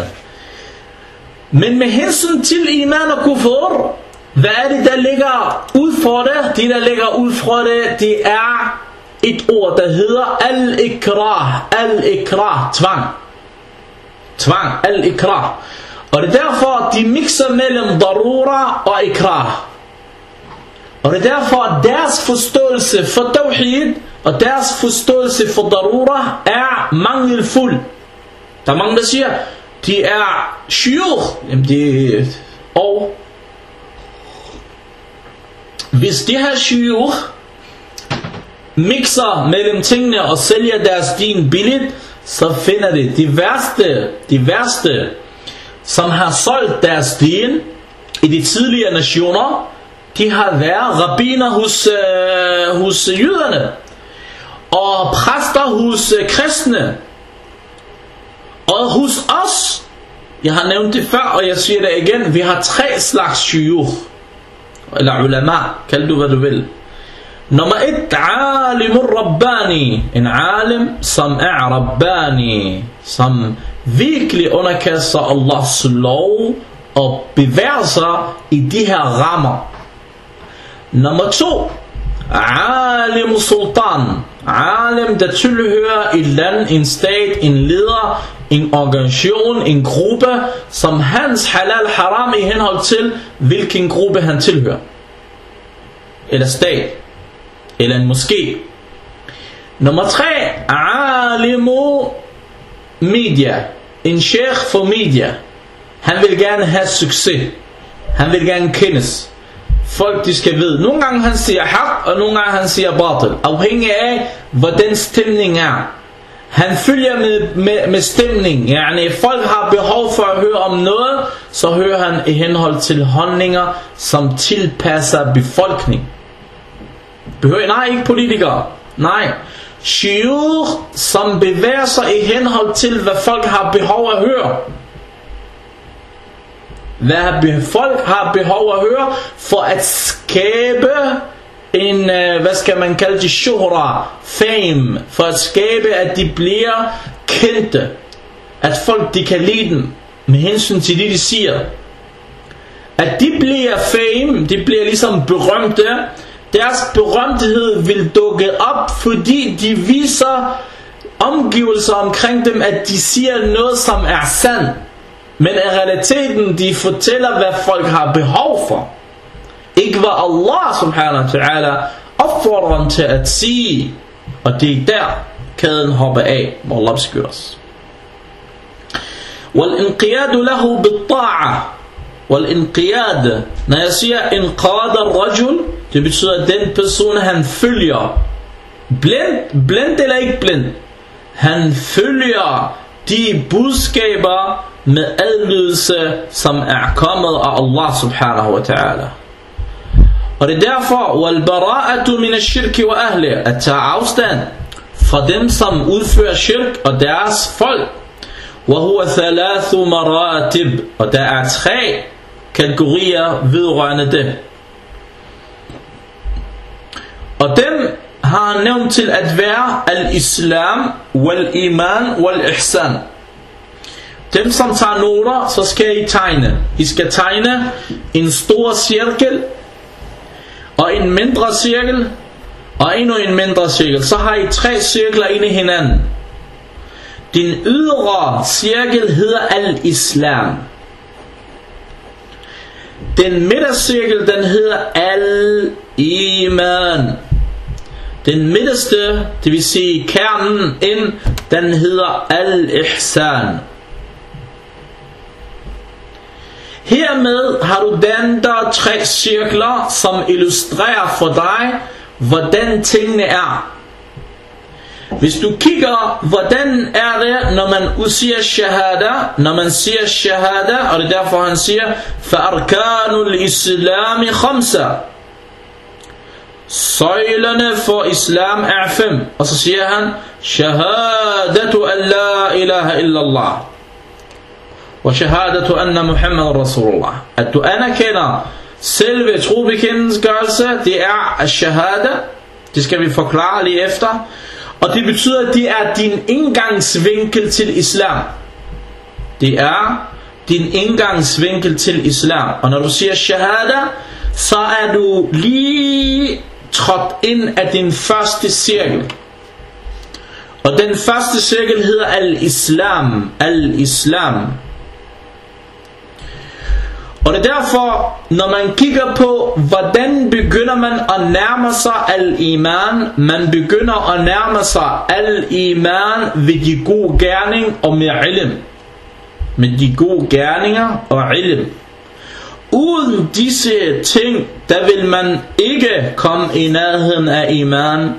A: Men med hensyn til iman og kufur, hvad er det, der ligger ud for det? Det, der ligger ud for det, det er et ord, der hedder al-ikrah. Al-ikrah, tvang. Tvang, al-ikrah. Og det er derfor, de mixer mellem darura og ikrah. Og det er derfor, deres forståelse for tawhid og deres forståelse for darura er mangelfuld. Der er mange, der siger, de er shuyukh. Jamen de, og hvis de her shuyukh mixer mellem tingene og sælger deres din billigt, så finder de de værste, de værste, som har solgt deres din i de tidligere nationer, de har været rabbiner hos, øh, hos jøderne, og præster hos øh, kristne, og hos os. Jeg har nævnt det før, og jeg siger det igen. Vi har tre slags shuyukh, eller ulama, kald du hvad du vil. Nummer et, alimur rabbani, en alim som er rabbani, som virkelig underkaster Allahs lov og bevæger sig i de her rammer. Nummer to, alim sultan, alim der tilhører et land, en stat, en leder, en organisation, en gruppe, som hans halal haram i henhold til hvilken gruppe han tilhører, eller stat, eller en moské. Nummer tre, alimu media, en sheikh for media. Han vil gerne have succes, han vil gerne kendes. Folk de skal vide. Nogle gange han siger haq, og nogle gange han siger batil, afhængig af hvordan stemningen er. Han følger med, med, med stemning. Yani folk har behov for at høre om noget, så hører han i henhold til holdninger som tilpasser befolkning. Behøver, nej, ikke politikere. Nej, shuyukh som bevæger sig i henhold til hvad folk har behov at høre. Hvad folk har behov at høre for at skabe en, hvad skal man kalde det, shuhra, fame, for at skabe at de bliver kendte, at folk de kan lide dem med hensyn til det de siger, at de bliver fame, de bliver ligesom berømte. Deres berømthed vil dukke op, fordi de viser omgivelser omkring dem, at de siger noget som er sandt. Men i realiteten, de fortæller, hvad folk har behov for. Ikke hvad Allah subhanahu wa ta'ala opfordrer dem til at sige. Og det er der, kæden hopper af. Må Allah beskytte os. وَالْإِنْقِيَادُ لَهُ بِالطَّاعَةِ وَالْإِنْقِيَادُ, når jeg siger إِنْقَادَ الرَّجُلِ, det betyder, at den person, han følger. Blind, blind eller ikke blind. Han følger de budskaber med adlydelse, som er kommet af Allah subhanahu wa ta'ala. Og det er derfor, وَالْبَرَاءَةُ مِنَ الشِّرْكِ وَأَهْلِهِ, at tage afstand fra dem, som udfører shirk og deres folk. وَهُوَ ثَلَاثُ مَرَاتِبْ, og der er tre kategorier vedrørende det. Og dem har han nævnt til at være al-islam, wal-iman, wal-ihsan. Dem som tager noter, så skal I tegne. I skal tegne en stor cirkel, og en mindre cirkel, og endnu en mindre cirkel. Så har I tre cirkler inde i hinanden. Den ydre cirkel hedder al-islam. Den midtercirkel, den hedder al-iman. Den midterste, det vil sige kernen ind, den hedder al-ihsan. Hermed har du den der tre cirkler, som illustrerer for dig, hvordan tingene er. Hvis du kigger, hvordan er det, når man udsiger shahada, når man siger shahada, og det er derfor han siger, فَأَرْكَانُ الْإِسْلَامِ خَمْسَ, søjlerne for islam er fem. Og så siger han, shahadatu an la ilaha illallah, wa shahadatu anna Muhammad Rasulullah. At du anerkender selve trobekendelsesgørelse, det er shahada. Det skal vi forklare lige efter. Og det betyder, at det er din indgangsvinkel til islam. Det er din indgangsvinkel til islam. Og når du siger shahada, så er du lige trådt ind af din første cirkel. Og den første cirkel hedder al-islam. Al-islam. Og det er derfor, når man kigger på, hvordan begynder man at nærme sig al-iman, man begynder at nærme sig al-iman ved de gode gerning og med ilm. med de gode gerninger og ilm. Uden disse ting, der vil man ikke komme i nærheden af iman.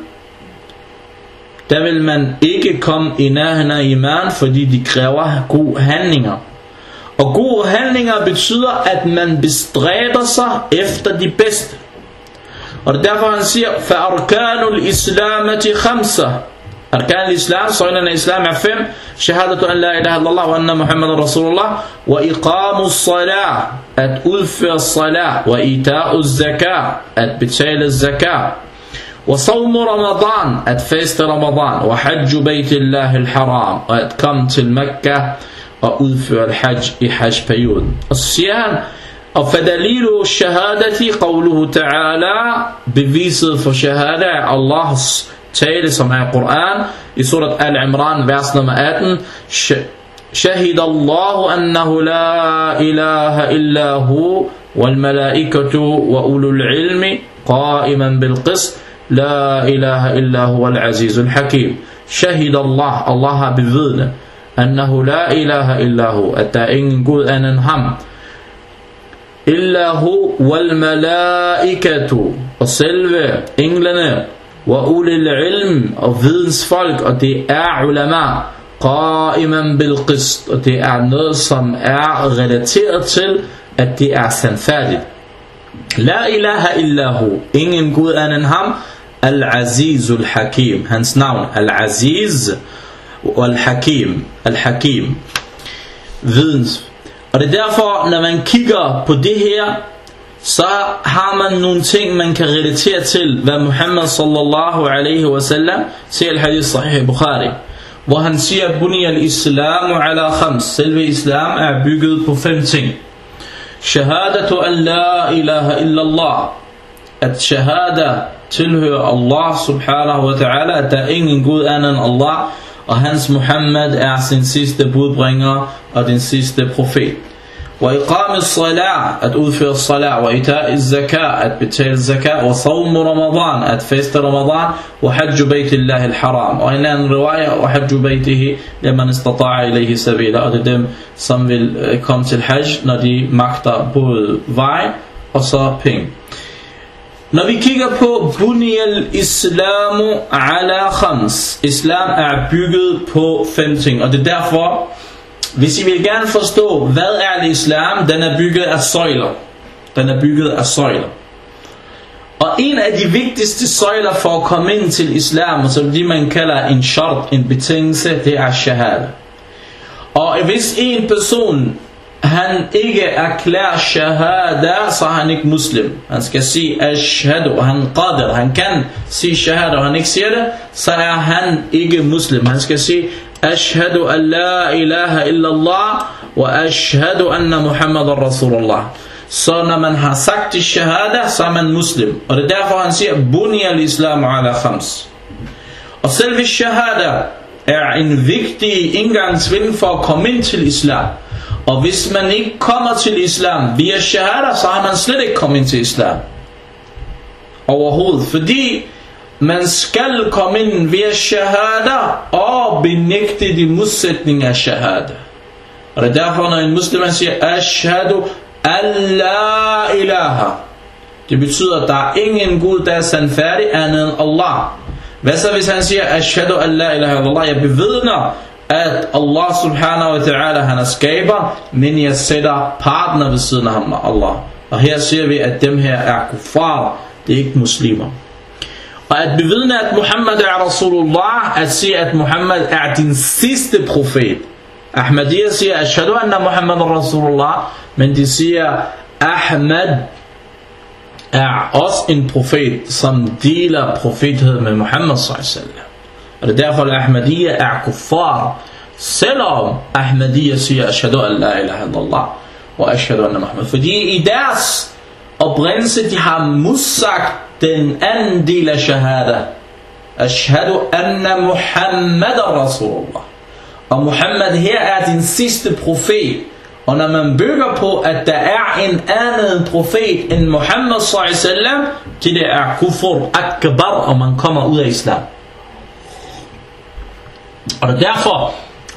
A: Der vil man ikke komme i nærheden af iman, fordi de kræver gode handlinger. Og gode handlinger betyder, at man bestræber sig efter de bedste. Og det er derfor han siger, فَأَرْكَانُ الْإِسْلَامَةِ خَمْسَةِ Arkan al-Islam, søjlerne af Islam er fem. Shahadatu an la ilaha illallah wa anna Muhammad Rasulullah. Wa iqamu salat, at udføre salat. Wa ita'u zakat, at betale zakat. Wa sawmu Ramadan, at faste Ramadan. Wa hajju baytillahi al-haram, og at komme til Mekka og udføre al-hajj i hajj-perioden. Og så siger han, og fadalilu shahadati qawluhu ta'ala, beviset for shahada er Allahs tale, som er Koran, i surat Al-Imran, vers nummer atten. Shahid Allahu annahu la ilaha illa hu, wal malaikatu wa ulul ilmi, qa'iman bil qist, la ilaha illa hu wal azizul hakim. Shahid Allah, Allah har bevidnet, annahu la ilaha illa hu, at der er ingen Gud anden ham. Illa hu wal malaikatu, og selve englene, wa ulil ilm, og vidensfolk, og det er ulama, qa'iman bil qist, og det er noget, som er relateret til, at det er sandfærdigt. La ilaha illahu, ingen Gud anden ham, al-azizul hakim, hans navn, al-aziz, og al-hakim, al-hakim, videns. Og det er derfor, når man kigger på det her, så har man nogle ting, man kan relatere til, hvad Muhammad sallallahu alaihi wa sallam siger i hadith sahih Bukhari, hvor han siger, Buni al-islamu ala khams, selve islam er bygget på fem ting. Shahadatu an la ilaha illallah, at shahada tilhører Allah subhanahu wa ta'ala, at der er ingen Gud anden end Allah, og hans Muhammad er sin sidste budbringer og den sidste profet. Wa iqam as-salat, at udføre salat. Wa ita' az-zakat, at betale zakat. Wa sawm Ramadan, at faste Ramadan. Wa hajju baytillahi al-haram, og en anden riwaya, wa hajju baytihi liman istata'a ilayhi sabila, og det er dem, som vil komme til hajj, når de magter både vej og så penge. Når vi kigger på Buni al-islamu ala khams, islam er bygget på fem ting, og det er derfor, hvis I vil gerne forstå, hvad er islam, den er bygget af søjler. Den er bygget af søjler. Og en af de vigtigste søjler for at komme ind til islam, som det man kalder en shart, en betingelse, det er shahada. Og hvis en person, han ikke erklærer shahada, så er han ikke muslim. Han skal sige ashhadu, og han qadir, han kan sige shahada, og han ikke siger det, så er han ikke muslim. Han skal sige ashhadu an la ilaha illallah, wa ashhadu anna Muhammadan Rasulullah. Så når man har sagt det shahada, så er man muslim. Og det er derfor han siger Buni al-islam ala khams. Og selve shahada er en vigtig indgangsvinkel for at komme ind til islam. Og hvis man ikke kommer til islam via shahada, så har man slet ikke kommet ind til islam overhovedet. Fordi man skal komme ind via shahada og benægte de modsætninger af shahada. Og det er derfor, når en muslim siger ashhadu an la ilaha, det betyder, at der er ingen Gud, der er sandfærdig andet end Allah. Hvad så hvis han siger ashhadu an la ilaha illallah, jeg bevidner, at Allah subhanahu wa ta'ala, han er skaber, men jeg sætter partner ved siden af ham, Allah. Og her siger vi, at dem her er kuffar, det er ikke muslimer. Og at bevidne, at Muhammad er Rasulullah, at sige, at Muhammad er din sidste profet. Ahmadiyya siger, ashhadu anna Muhammad Rasulullah, men de siger, Ahmad er også en profet, som deler profethed med Muhammad sallallahu alaihi wasallam. Og det er derfor, at Ahmadiyya er kuffar, selvom Ahmadiyya siger, ashhadu an la ilaha illallah, og ashhadu anna Muhammad. Fordi i deres oprindelse, de har modsagt den anden del af shahada. Ashhadu anna Muhammad Rasulullah. Og Muhammad her er din sidste profet. Og når man bygger på, at der er en anden profet end Muhammad sallallahu alaihi wasallam, det er kufur akbar, og man kommer ud af islam. Og derfor,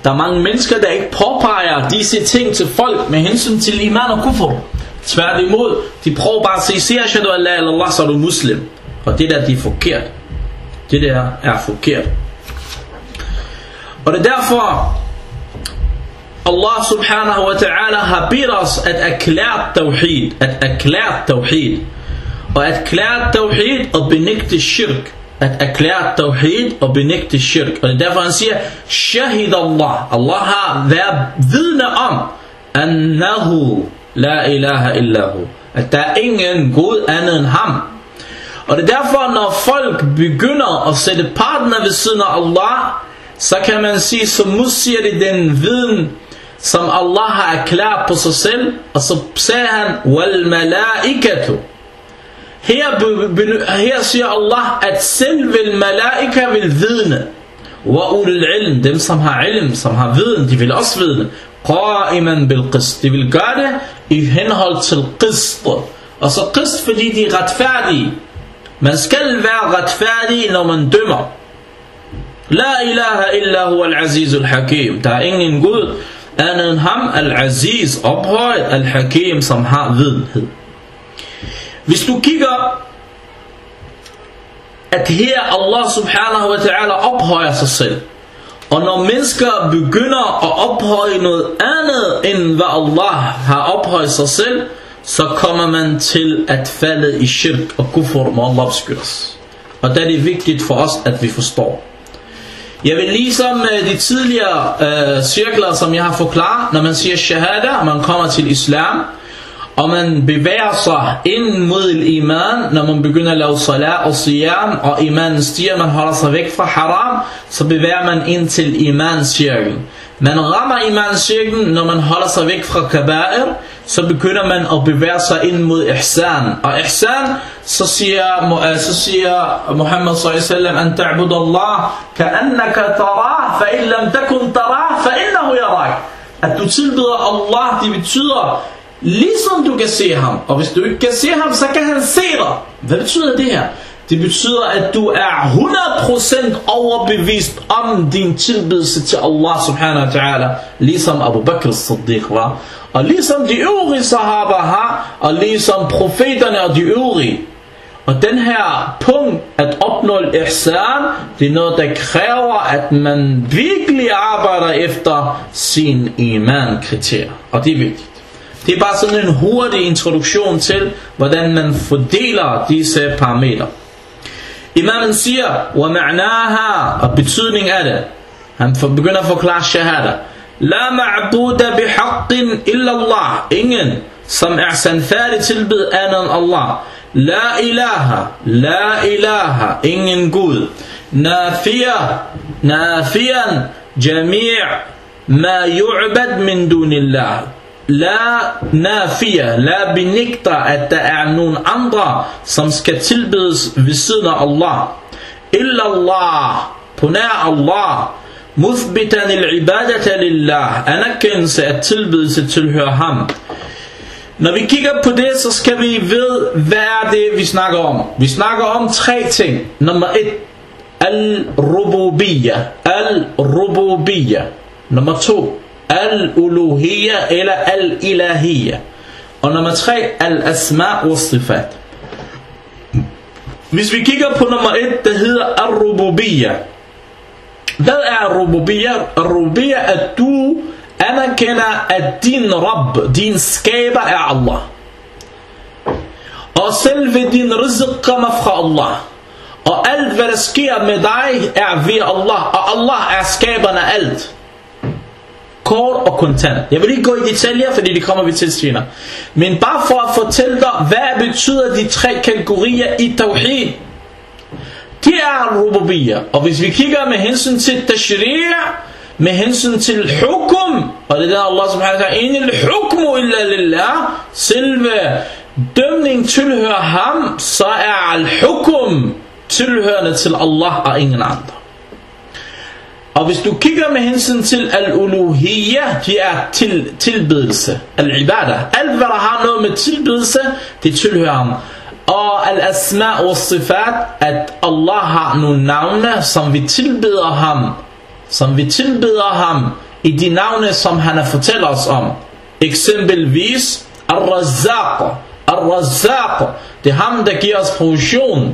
A: Der er mange mennesker, der ikke påpeger disse ting til folk med hensyn til iman og kufr. Tværtimod, de prøver bare at sige, siger ashhadu an la ilaha illallah, så er du muslim. Og det der, det er forkert. Det der er forkert. Og det er derfor, Allah subhanahu wa ta'ala har bedt os at erklære tawhid, at erklære tawhid, og at erklære tawhid og benægte shirk, at erklære tawhid og benægte shirk. Og det er derfor han siger, shahid Allah, Allah har været vidne om, annahu la ilaha illahu, at der er ingen Gud andet end ham. Og det er derfor, når folk begynder at sætte partner ved siden af Allah, så kan man sige, så modsiger det den viden, som Allah har erklæret på sig selv. Og så sagde han, wal malaikatu. Her, her siger Allah, at selv vil malaika vil vidne. Wa ulul ilm, dem som har ilm, som har viden, de vil også vidne. Qa'iman bil qist, de vil gøre det i henhold til qist. Og så qist, fordi de er retfærdige. Man skal være retfærdig, når man dømmer. La ilaha illa huwa al-aziz al-hakim. Der er ingen Gud andet end ham, al-aziz, ophøjet, al-hakim, som har videnhed. Hvis du kigger, at her Allah subhanahu wa ta'ala ophøjer sig selv, og når mennesker begynder at ophøje noget andet, end hvad Allah har ophøjet sig selv, så kommer man til at falde i shirk og kufr, må Allah beskytte os. Og der er det vigtigt for os, at vi forstår. Jeg vil ligesom de tidligere øh, cirkler, som jeg har forklaret, når man siger shahada, man kommer til islam, og man bevæger sig ind mod iman, når man begynder at lave salat og siyam, og imanen stiger, man holder sig væk fra haram, så bevæger man ind til iman-cirklen. Man rammer iman-cirklen, når man holder sig væk fra kaba'ir, så begynder man at bevæge sig ind mod ihsan. Og ihsan, så siger, så siger Muhammad sallallahu alaihi wasallam, an ta'budu Allah ka'annaka tarah, fa in lam takun tarah, fa innahu yarak. At du tilbeder Allah, det betyder, ligesom du kan se ham. Og hvis du ikke kan se ham, så kan han se dig. Hvad betyder det her? Det betyder, at du er hundrede procent overbevist om din tilbedelse til Allah subhanahu wa ta'ala, ligesom Abu Bakr as-Siddiq var, og ligesom de øvrige sahaba har, og ligesom profeterne og de øvrige. Og den her punkt, at opnå ihsan, det er noget, der kræver, at man virkelig arbejder efter sin iman-kriterier. Og det er vigtigt. Det er bare sådan en hurtig introduktion til, hvordan man fordeler disse parametre. Imamen siger, wa ma'naha, og betydning af det. Han begynder at forklare shahada. La ma'buda bihaqqin illa Allah. Ingen, som er sandfærdig tilbed andet end Allah. La ilaha, la ilaha, ingen Gud. Nafiya, nafiyan, jami' ma yu'bad min dunillah. La nafiya, la benægter, at der er nogen andre, som skal tilbedes ved siden af Allah. Illa Allah, på nær Allah. Muthbitan al-ibadata lillah, anerkendelse at tilbedelse tilhører ham. Når vi kigger på det, så skal vi vide, hvad er det, vi snakker om. Vi snakker om tre ting. Nummer et, al-rububiyya, al-rububiyya. Nummer to, al-uluhiyya eller al-ilahiyya. Og nummer tre, al-asma' wa sifat. Hvis vi kigger på nummer et, der hedder al-rububiyya. Hvad er rububiyya? Rububiyya er, at du anerkender, at din Rabb, din skaber er Allah. Og selve din rizq kommer fra Allah. Og alt hvad der sker med dig er ved Allah. Og Allah er skaberen af alt. Kort og kontant. Jeg vil ikke gå i detaljer, fordi det kommer vi til senere. Men bare for at fortælle dig, hvad betyder de tre kategorier i tawhid. Det er rububiyya. Og hvis vi kigger med hensyn til tashri', med hensyn til hukum, og det der Allah subhanahu wa ta'ala, inil hukmu illa lillah, selve dømning tilhører ham, så er al-hukum tilhørende til Allah og ingen andre. Og hvis du kigger med hensyn til al-uluhiyya, det er til, tilbedelse, al-ibadah. Alt hvad der har noget med tilbedelse, det tilhører ham. Og al-asma' wa sifat, at Allah har nogle navne, som vi tilbeder ham, som vi tilbeder ham, i de navne, som han har fortalt os om. Eksempelvis Ar-Razzaq. Ar-Razzaq, det er ham, der giver os provision.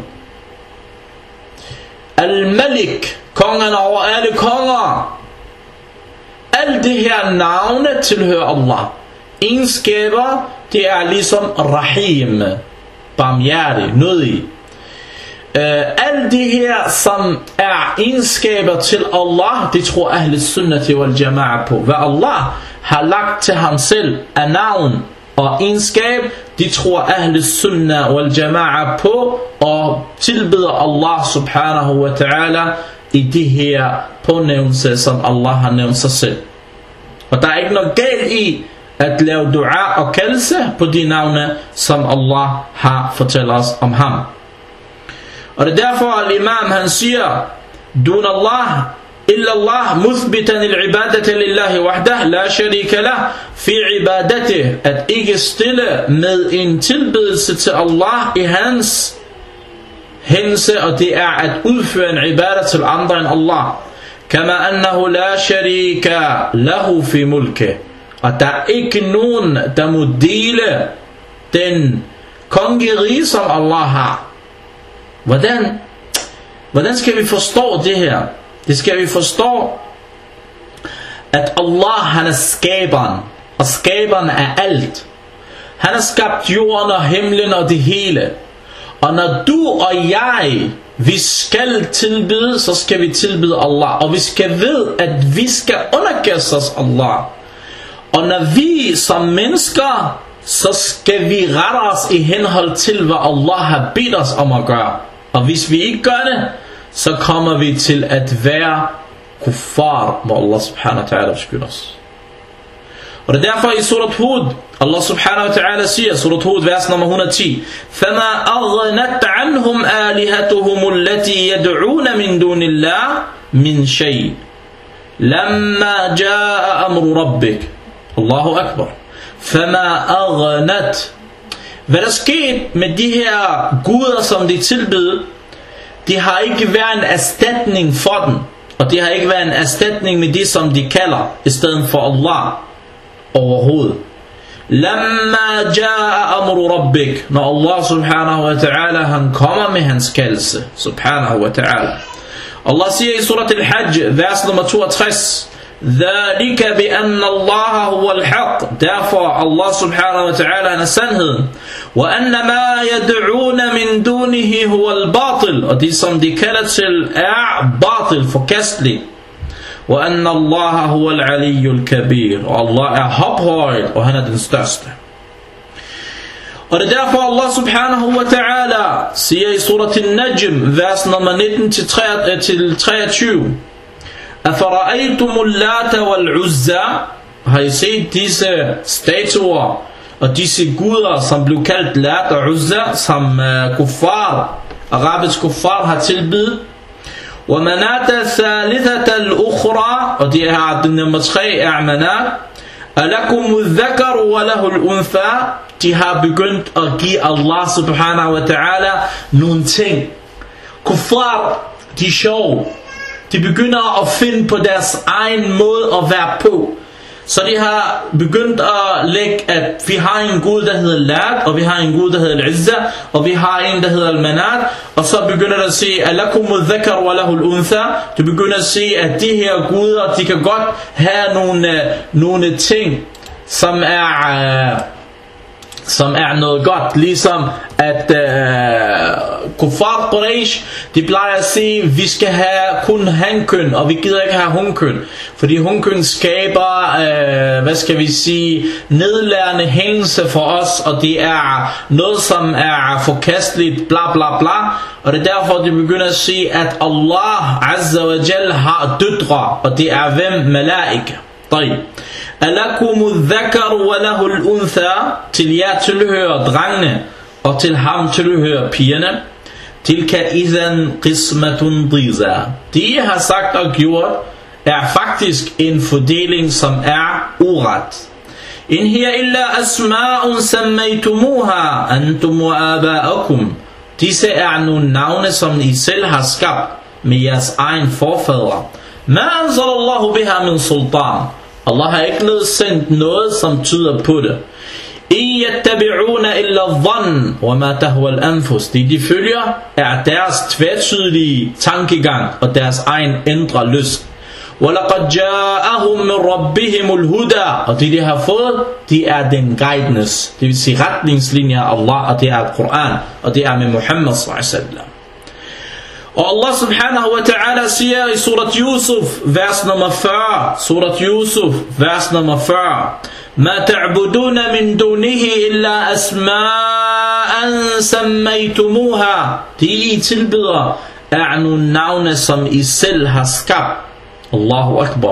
A: Al-Malik, kongen over alle konger. Alle de her navne tilhører Allah. Egenskaber, det er ligesom Rahim, barmhjertig, nødig. Uh, alle de her, som er egenskaber til Allah, det tror Ahl Sunnati wal Jama'a på. Hvad Allah har lagt til ham selv af navn og egenskab, de tror Ahl Sunnah wal Jama'a på og tilbeder Allah subhanahu wa ta'ala i de her pånævnelser, som Allah har nævnt sig selv. Og der er ikke noget galt i at lave dua og kaldelse på de navne, som Allah har fortalt os om ham. Og det er derfor, at imam han siger, Dun Allah, illa Allah, muthbitan il-ibadata lillahi wahdah, la sharika lah, fi ibadatih, at ikke stille med en tilbedelse til Allah i hans hændelse, og det er at udføre en ibadah til andre end Allah. Kama annahu la sharika lahu fi mulke. Og der er ikke nogen, der må dele den kongerige, som Allah har. Hvordan? Hvordan skal vi forstå det her? Det skal vi forstå, at Allah han er skaberen, og skaberen er alt. Han har skabt jorden og himlen og det hele. Og når du og jeg, vi skal tilbede, så skal vi tilbede Allah. Og vi skal vide, at vi skal underkaste os Allah. Og når vi som mennesker, så skal vi rette os i henhold til, hvad Allah har bedt os om at gøre. Og hvis vi ikke gør det, så kommer vi til at være kuffar, må Allah subhanahu wa ta'ala beskytte os. Og det er derfor i surat Hud, Allah subhanahu wa ta'ala siger, surat Hud, vers nummer et hundrede og ti, فَمَا أَغْنَتْ عَنْهُمْ آلِهَتُهُمُ الَّتِي يَدْعُونَ مِن دُونِ اللَّهِ مِن شَيْءٍ لَمَّا جَاءَ أَمْرُ رَبِّكَ. Allahu Akbar. فَمَا أَغْنَتْ. Hvad der skete med de her guder, som de tilbede, de har ikke været en erstatning for dem. Og det har ikke været en erstatning med det, som de kalder, i stedet for Allah overhovedet. Lamma jaa amru rabbik. Når Allah subhanahu wa ta'ala, han kommer med hans kaldelse, subhanahu wa ta'ala. Allah siger i surat al-Hajj, vers nummer toogtres, ذَلِكَ بِأَنَّ اللَّهَ هُوَ الْحَقِّ. Derfor Allah subhanahu wa ta'ala, han er sandheden. وَأَنَّ مَا يَدْعُونَ مِن دُونِهِ هُوَ الْبَاطِلِ. Og det som de kalder til er batil, forkastelig. وَأَنَّ اللَّهَ هُوَ الْعَلِيُّ الْكَبِيرُ. Og Allah er hophøjt, og han er den største. Og det er derfor Allah subhanahu wa ta'ala siger i surat al-Najm, vers nummer nitten til treogtyve, أَفَرَأَيْتُمُ اللَّاتَ وَالْعُزَّى. Har I set disse statuer og disse guder, som blev kaldt Lat og Uzza, som uh, kuffar, arabisk kuffar har tilbedt? وَمَنَاتَ الثَّالِثَةَ الْأُخْرَى. Og det her, den nummer tre er Manat. أَلَكُمُ الذَّكَرُ وَلَهُ الْأُنْثَى. De har begyndt at give Allah subhanahu wa ta'ala nogle ting. Kuffar, de er sjove. De begynder at finde på deres egen måde at være på. Så de har begyndt at lægge, at vi har en gud, der hedder Lat, og vi har en gud, der hedder Al-Izza, og vi har en, der hedder Al-Manat, og så begynder de at sige, Alakum al-dhakar wa lahu al-untha. De begynder at sige, at de her guder, de kan godt have nogle, nogle ting, som er... Uh, som er noget godt, ligesom at uh, kuffar Quraysh, de plejer at sige, vi skal have kun hankøn, og vi gider ikke have hunkøn, fordi hunkøn skaber, uh, hvad skal vi sige, nedlærende hængelse for os, og det er noget, som er forkasteligt, bla bla bla, og det er derfor, de begynder at sige, at Allah Azza wa Jal har døtre, og det er hvem? Malaika. طيب. أَلَكُمُ الذَّكَرُ وَلَهُ الْأُنْثَى. Til jer tilhører drengene, og til ham tilhører pigerne. Tilka idhan qismatun dhiza. De har sagt og gjort er faktisk en fordeling, som er uret. In hiya illa asma'un sammaytumuha antum wa aba'akum. Disse er nogle navne, som I selv har skabt med jeres egen forfædre. Ma anzalallahu biha min sultan. Allah har ikke nedsendt noget, som tyder på det. I yattabi'una illa dhann wa ma tahwa al-anfus. Det de følger er deres tvetydige tankegang og deres egen indre lyst. وَلَقَدْ جَاءَهُمْ مِنْ رَبِّهِمُ الْهُدَى. Og det de har fået, de er den guidance, det vil sige retningslinjer af Allah, og det er Koran, og det er med Muhammad sallallahu alaihi wasallam. Og Allah subhanahu wa ta'ala siger i surat Yusuf, vers nummer fyrre, surat Yusuf, vers nummer fyrre, مَا تَعْبُدُونَ مِن دُونِهِ إِلَّا أَسْمَاءً سَمَّيْتُمُوهَا. De I tilbeder er nogle navne, som I selv har skabt. Allahu Akbar.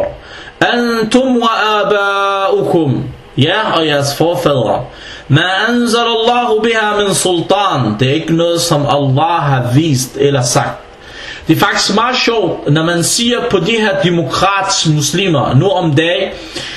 A: Antum wa aba'ukum. Ja, og jeres forfædre. Ma anzal Allahu biha min sultan. Det er ikke noget, som Allah har vist eller sagt. Det er faktisk meget sjovt, når man siger på de her demokratiske muslimer nu om dagen,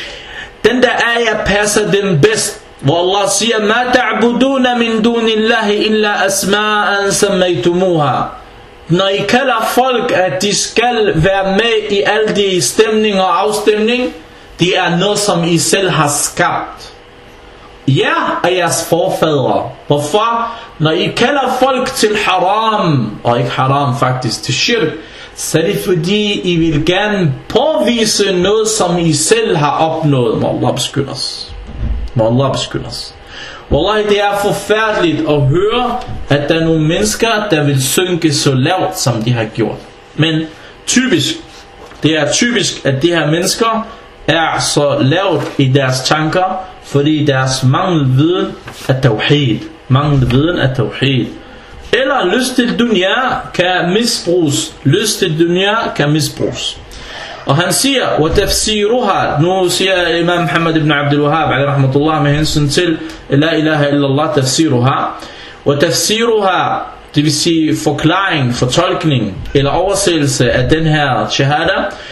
A: den der ayah passer dem bedst, hvor Allah siger, Ma ta'buduna min dunillahi illa asma'an sammaytumuha. Når I kalder folk, at de skal være med i alle de stemninger og afstemning, det er noget, som I selv har skabt. Ja, er jeres forfædre. Hvorfor? Når I kalder folk til haram, og ikke haram faktisk, til shirk, så er det fordi, I vil gerne påvise noget, som I selv har opnået. Må Allah beskytte os. Må Allah beskytte os. Wallahi, det er forfærdeligt at høre, at der er nogle mennesker, der vil synke så lavt, som de har gjort. Men typisk, det er typisk, at de her mennesker er så lavt i deres tanker, fordi deres manglende viden er tawhid. Manglende viden er tawhid. Eller lyst til dunya kan misbruges. Lyst til dunya kan misbruges. Og han siger, وَتَفْسِيرُهَا. Nu siger Imam Muhammad ibn Abdul Wahhab, alayhi rahmatullah, med hensyn til La ilaha illallah, tafsiruha. وَتَفْسِيرُهَا, det vil sige forklaring, fortolkning, eller oversættelse af den her shahada.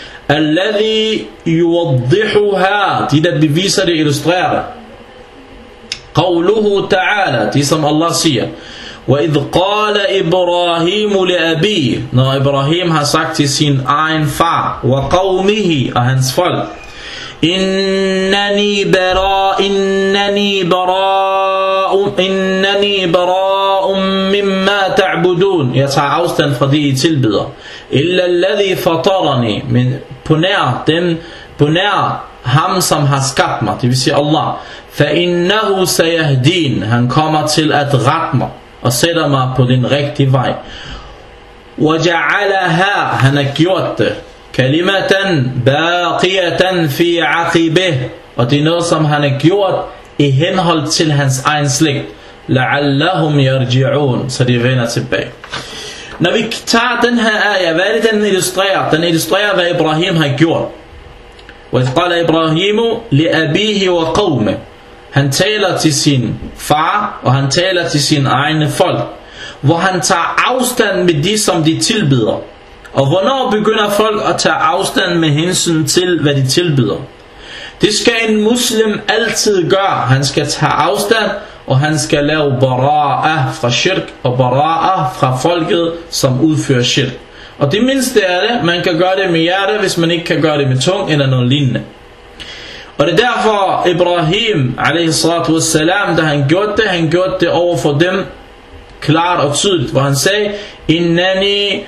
A: Alladhi yuwaddihuha, de der beviser det, illustrerer det. Qawluhu ta'ala, det som Allah siger. وَإِذْ قَالَ إِبْرَاهِيمُ لِأَبِيهِ, når Ibrahim har sagt til sin egen far, وَقَوْمِهِ, og hans folk, إِنَّنِي بَرَاءٌ إِنَّنِي بَرَاءٌ إِنَّنِي بَرَاءٌ مِمَّا تَعْبُدُونَ. Jeg tager afstand fra det, I tilbeder. إِلَّا الَّذِي فَطَرَنِي, men på nær den, på nær ham, som har skabt mig, det vil sige Allah. فَإِنَّهُ سَيَهْدِينَ, han kommer til at rette mig og sætter mig på den rigtige vej. وَجَعَلَهَا, han har gjort det. Kalimatan baqiyatan fi aqibih, og det er noget, som han har gjort i henhold til hans egen slægt. La'allahum yarji'un, så de vender tilbage. Når vi tager den her ayah, hvad er det, den illustrerer? Den illustrerer, hvad Ibrahim har gjort. وَإِذْ قَالَ إِبْرَاهِيمُ لِأَبِيهِ وَقَوْمِهِ. Han taler til sin far, og han taler til sin egne folk, hvor han tager afstand med de, som de tilbyder. Og hvornår begynder folk at tage afstand med hensyn til, hvad de tilbyder? Det skal en muslim altid gøre. Han skal tage afstand, og han skal lave bara'ah fra shirk, og bara'ah fra folket, som udfører shirk. Og det mindste er det, man kan gøre det med hjerte, hvis man ikke kan gøre det med tung eller noget lignende. Og det er derfor Ibrahim alayhi salatu wassalam, da han gjorde det, han gjorde det over for dem klart og tydeligt, hvor han sagde, Innani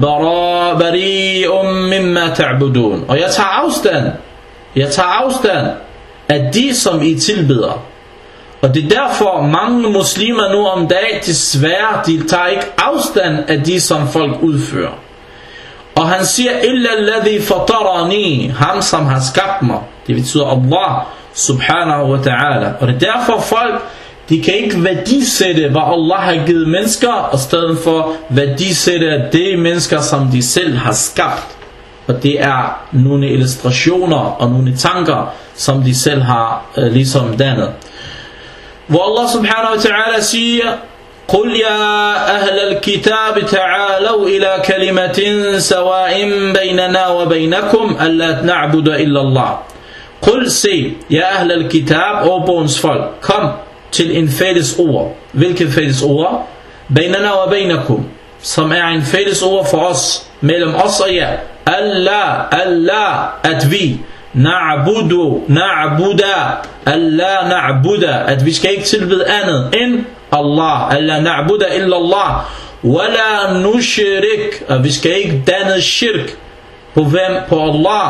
A: bari'um mimma ta'budun. Og jeg tager afstand, jeg tager afstand af de, som I tilbeder. Og det er derfor mange muslimer nu om dagen, desværre, de tager ikke afstand af de, som folk udfører. Og han siger, illa alladhi fatarani, ham som har skabt mig. Det betyder Allah subhanahu wa ta'ala. Og det er derfor folk, de kan ikke værdisætte, hvad Allah har givet mennesker, og stedet for værdisætte de mennesker, som de selv har skabt. Og det er nogle illustrationer og nogle tanker, som de selv har uh, ligesom dannet. Hvor Allah subhanahu wa ta'ala siger, قل يا أهل الكتاب تعالوا إلى كلمة سواء بيننا وبينكم ألا نعبد إلا الله. قل sig, يا أهل الكتاب, o bogens folk, kom til en fælles ord. Hvilket fælles ord? بيننا وبينكم, som er en fælles ord for os, mellem os og jer. Allah, Allah, at vi na'budu, na'buda, alla na'buda, at vi skal ikke tilbede andet end Allah, alla na'buda illa Allah, wala nushrik, at vi skal ikke danne shirk på hvem? På Allah,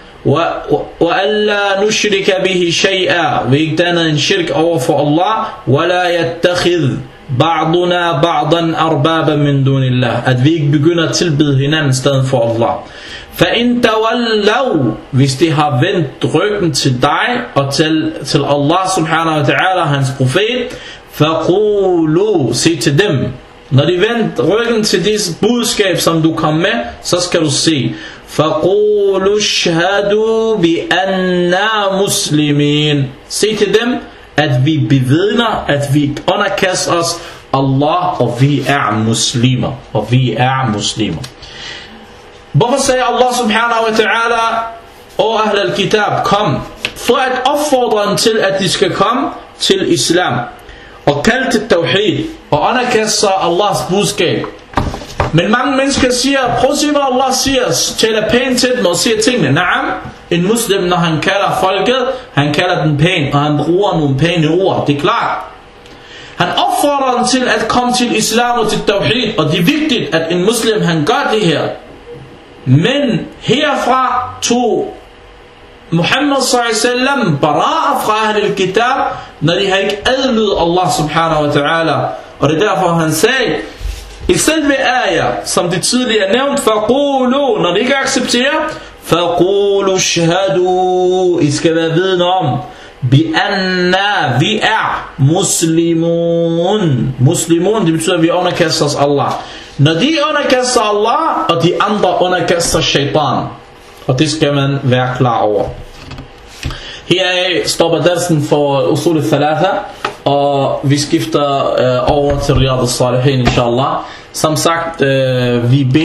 A: wa alla nushrika bihi shay'a, vi ikke danne en shirk over for Allah, wala yattakhidh ba'duna ba'dan arbaba min dunillah, at vi ikke begynder at tilbede hinanden stedet for Allah. فَإِن تَوَلَّوْا, hvis de har vendt ryggen til dig og til, til Allah subhanahu wa ta'ala, hans profet, فَقُولُوا, sig til dem, når de vendte ryggen til disse budskab, som du kom med, så skal du sige, فَقُولُوا اشْهَدُوا بِأَنَّا مُسْلِمِينَ, sig til dem, at vi bevidner, at vi underkaster os Allah, og vi er muslimer, og vi er muslimer. Hvorfor sagde Allah subhanahu wa ta'ala, o ahl al-kitab, kom, for at opfordre dem til, at de skal komme til islam, og kalde til tawhid, og underkaste sig Allahs budskab. Men mange mennesker siger, prøv at se hvad Allah siger, taler pænt til dem og siger tingene. Naam, en muslim, når han kalder folket, han kalder den pænt, og han bruger nogle pæne ord, det er klart. Han opfordrer dem til at komme til islam og til tawhid, og det er vigtigt, at en muslim, han gør det her. Men herfra tog Muhammad sallallahu alaihi wasallam bara'a fra ahl al-kitab, når de har ikke adlydet Allah subhanahu wa ta'ala. Og det er derfor han sagde, i selve ayah, som det tidligere nævnt, faqulu, når de ikke accepterer, faqulu shahadu, I skal være vidne om, bi anna, vi er muslimun. Muslimun, det betyder, at vi underkaster os Allah. Når de underkaster Allah, og de andre underkaster shaitan. Og det skal man være klar over. Heraf stopper dersen for usul al-thalatha, og vi skifter øh, over til Riyad al-Salihin, inshallah. Som sagt, øh, vi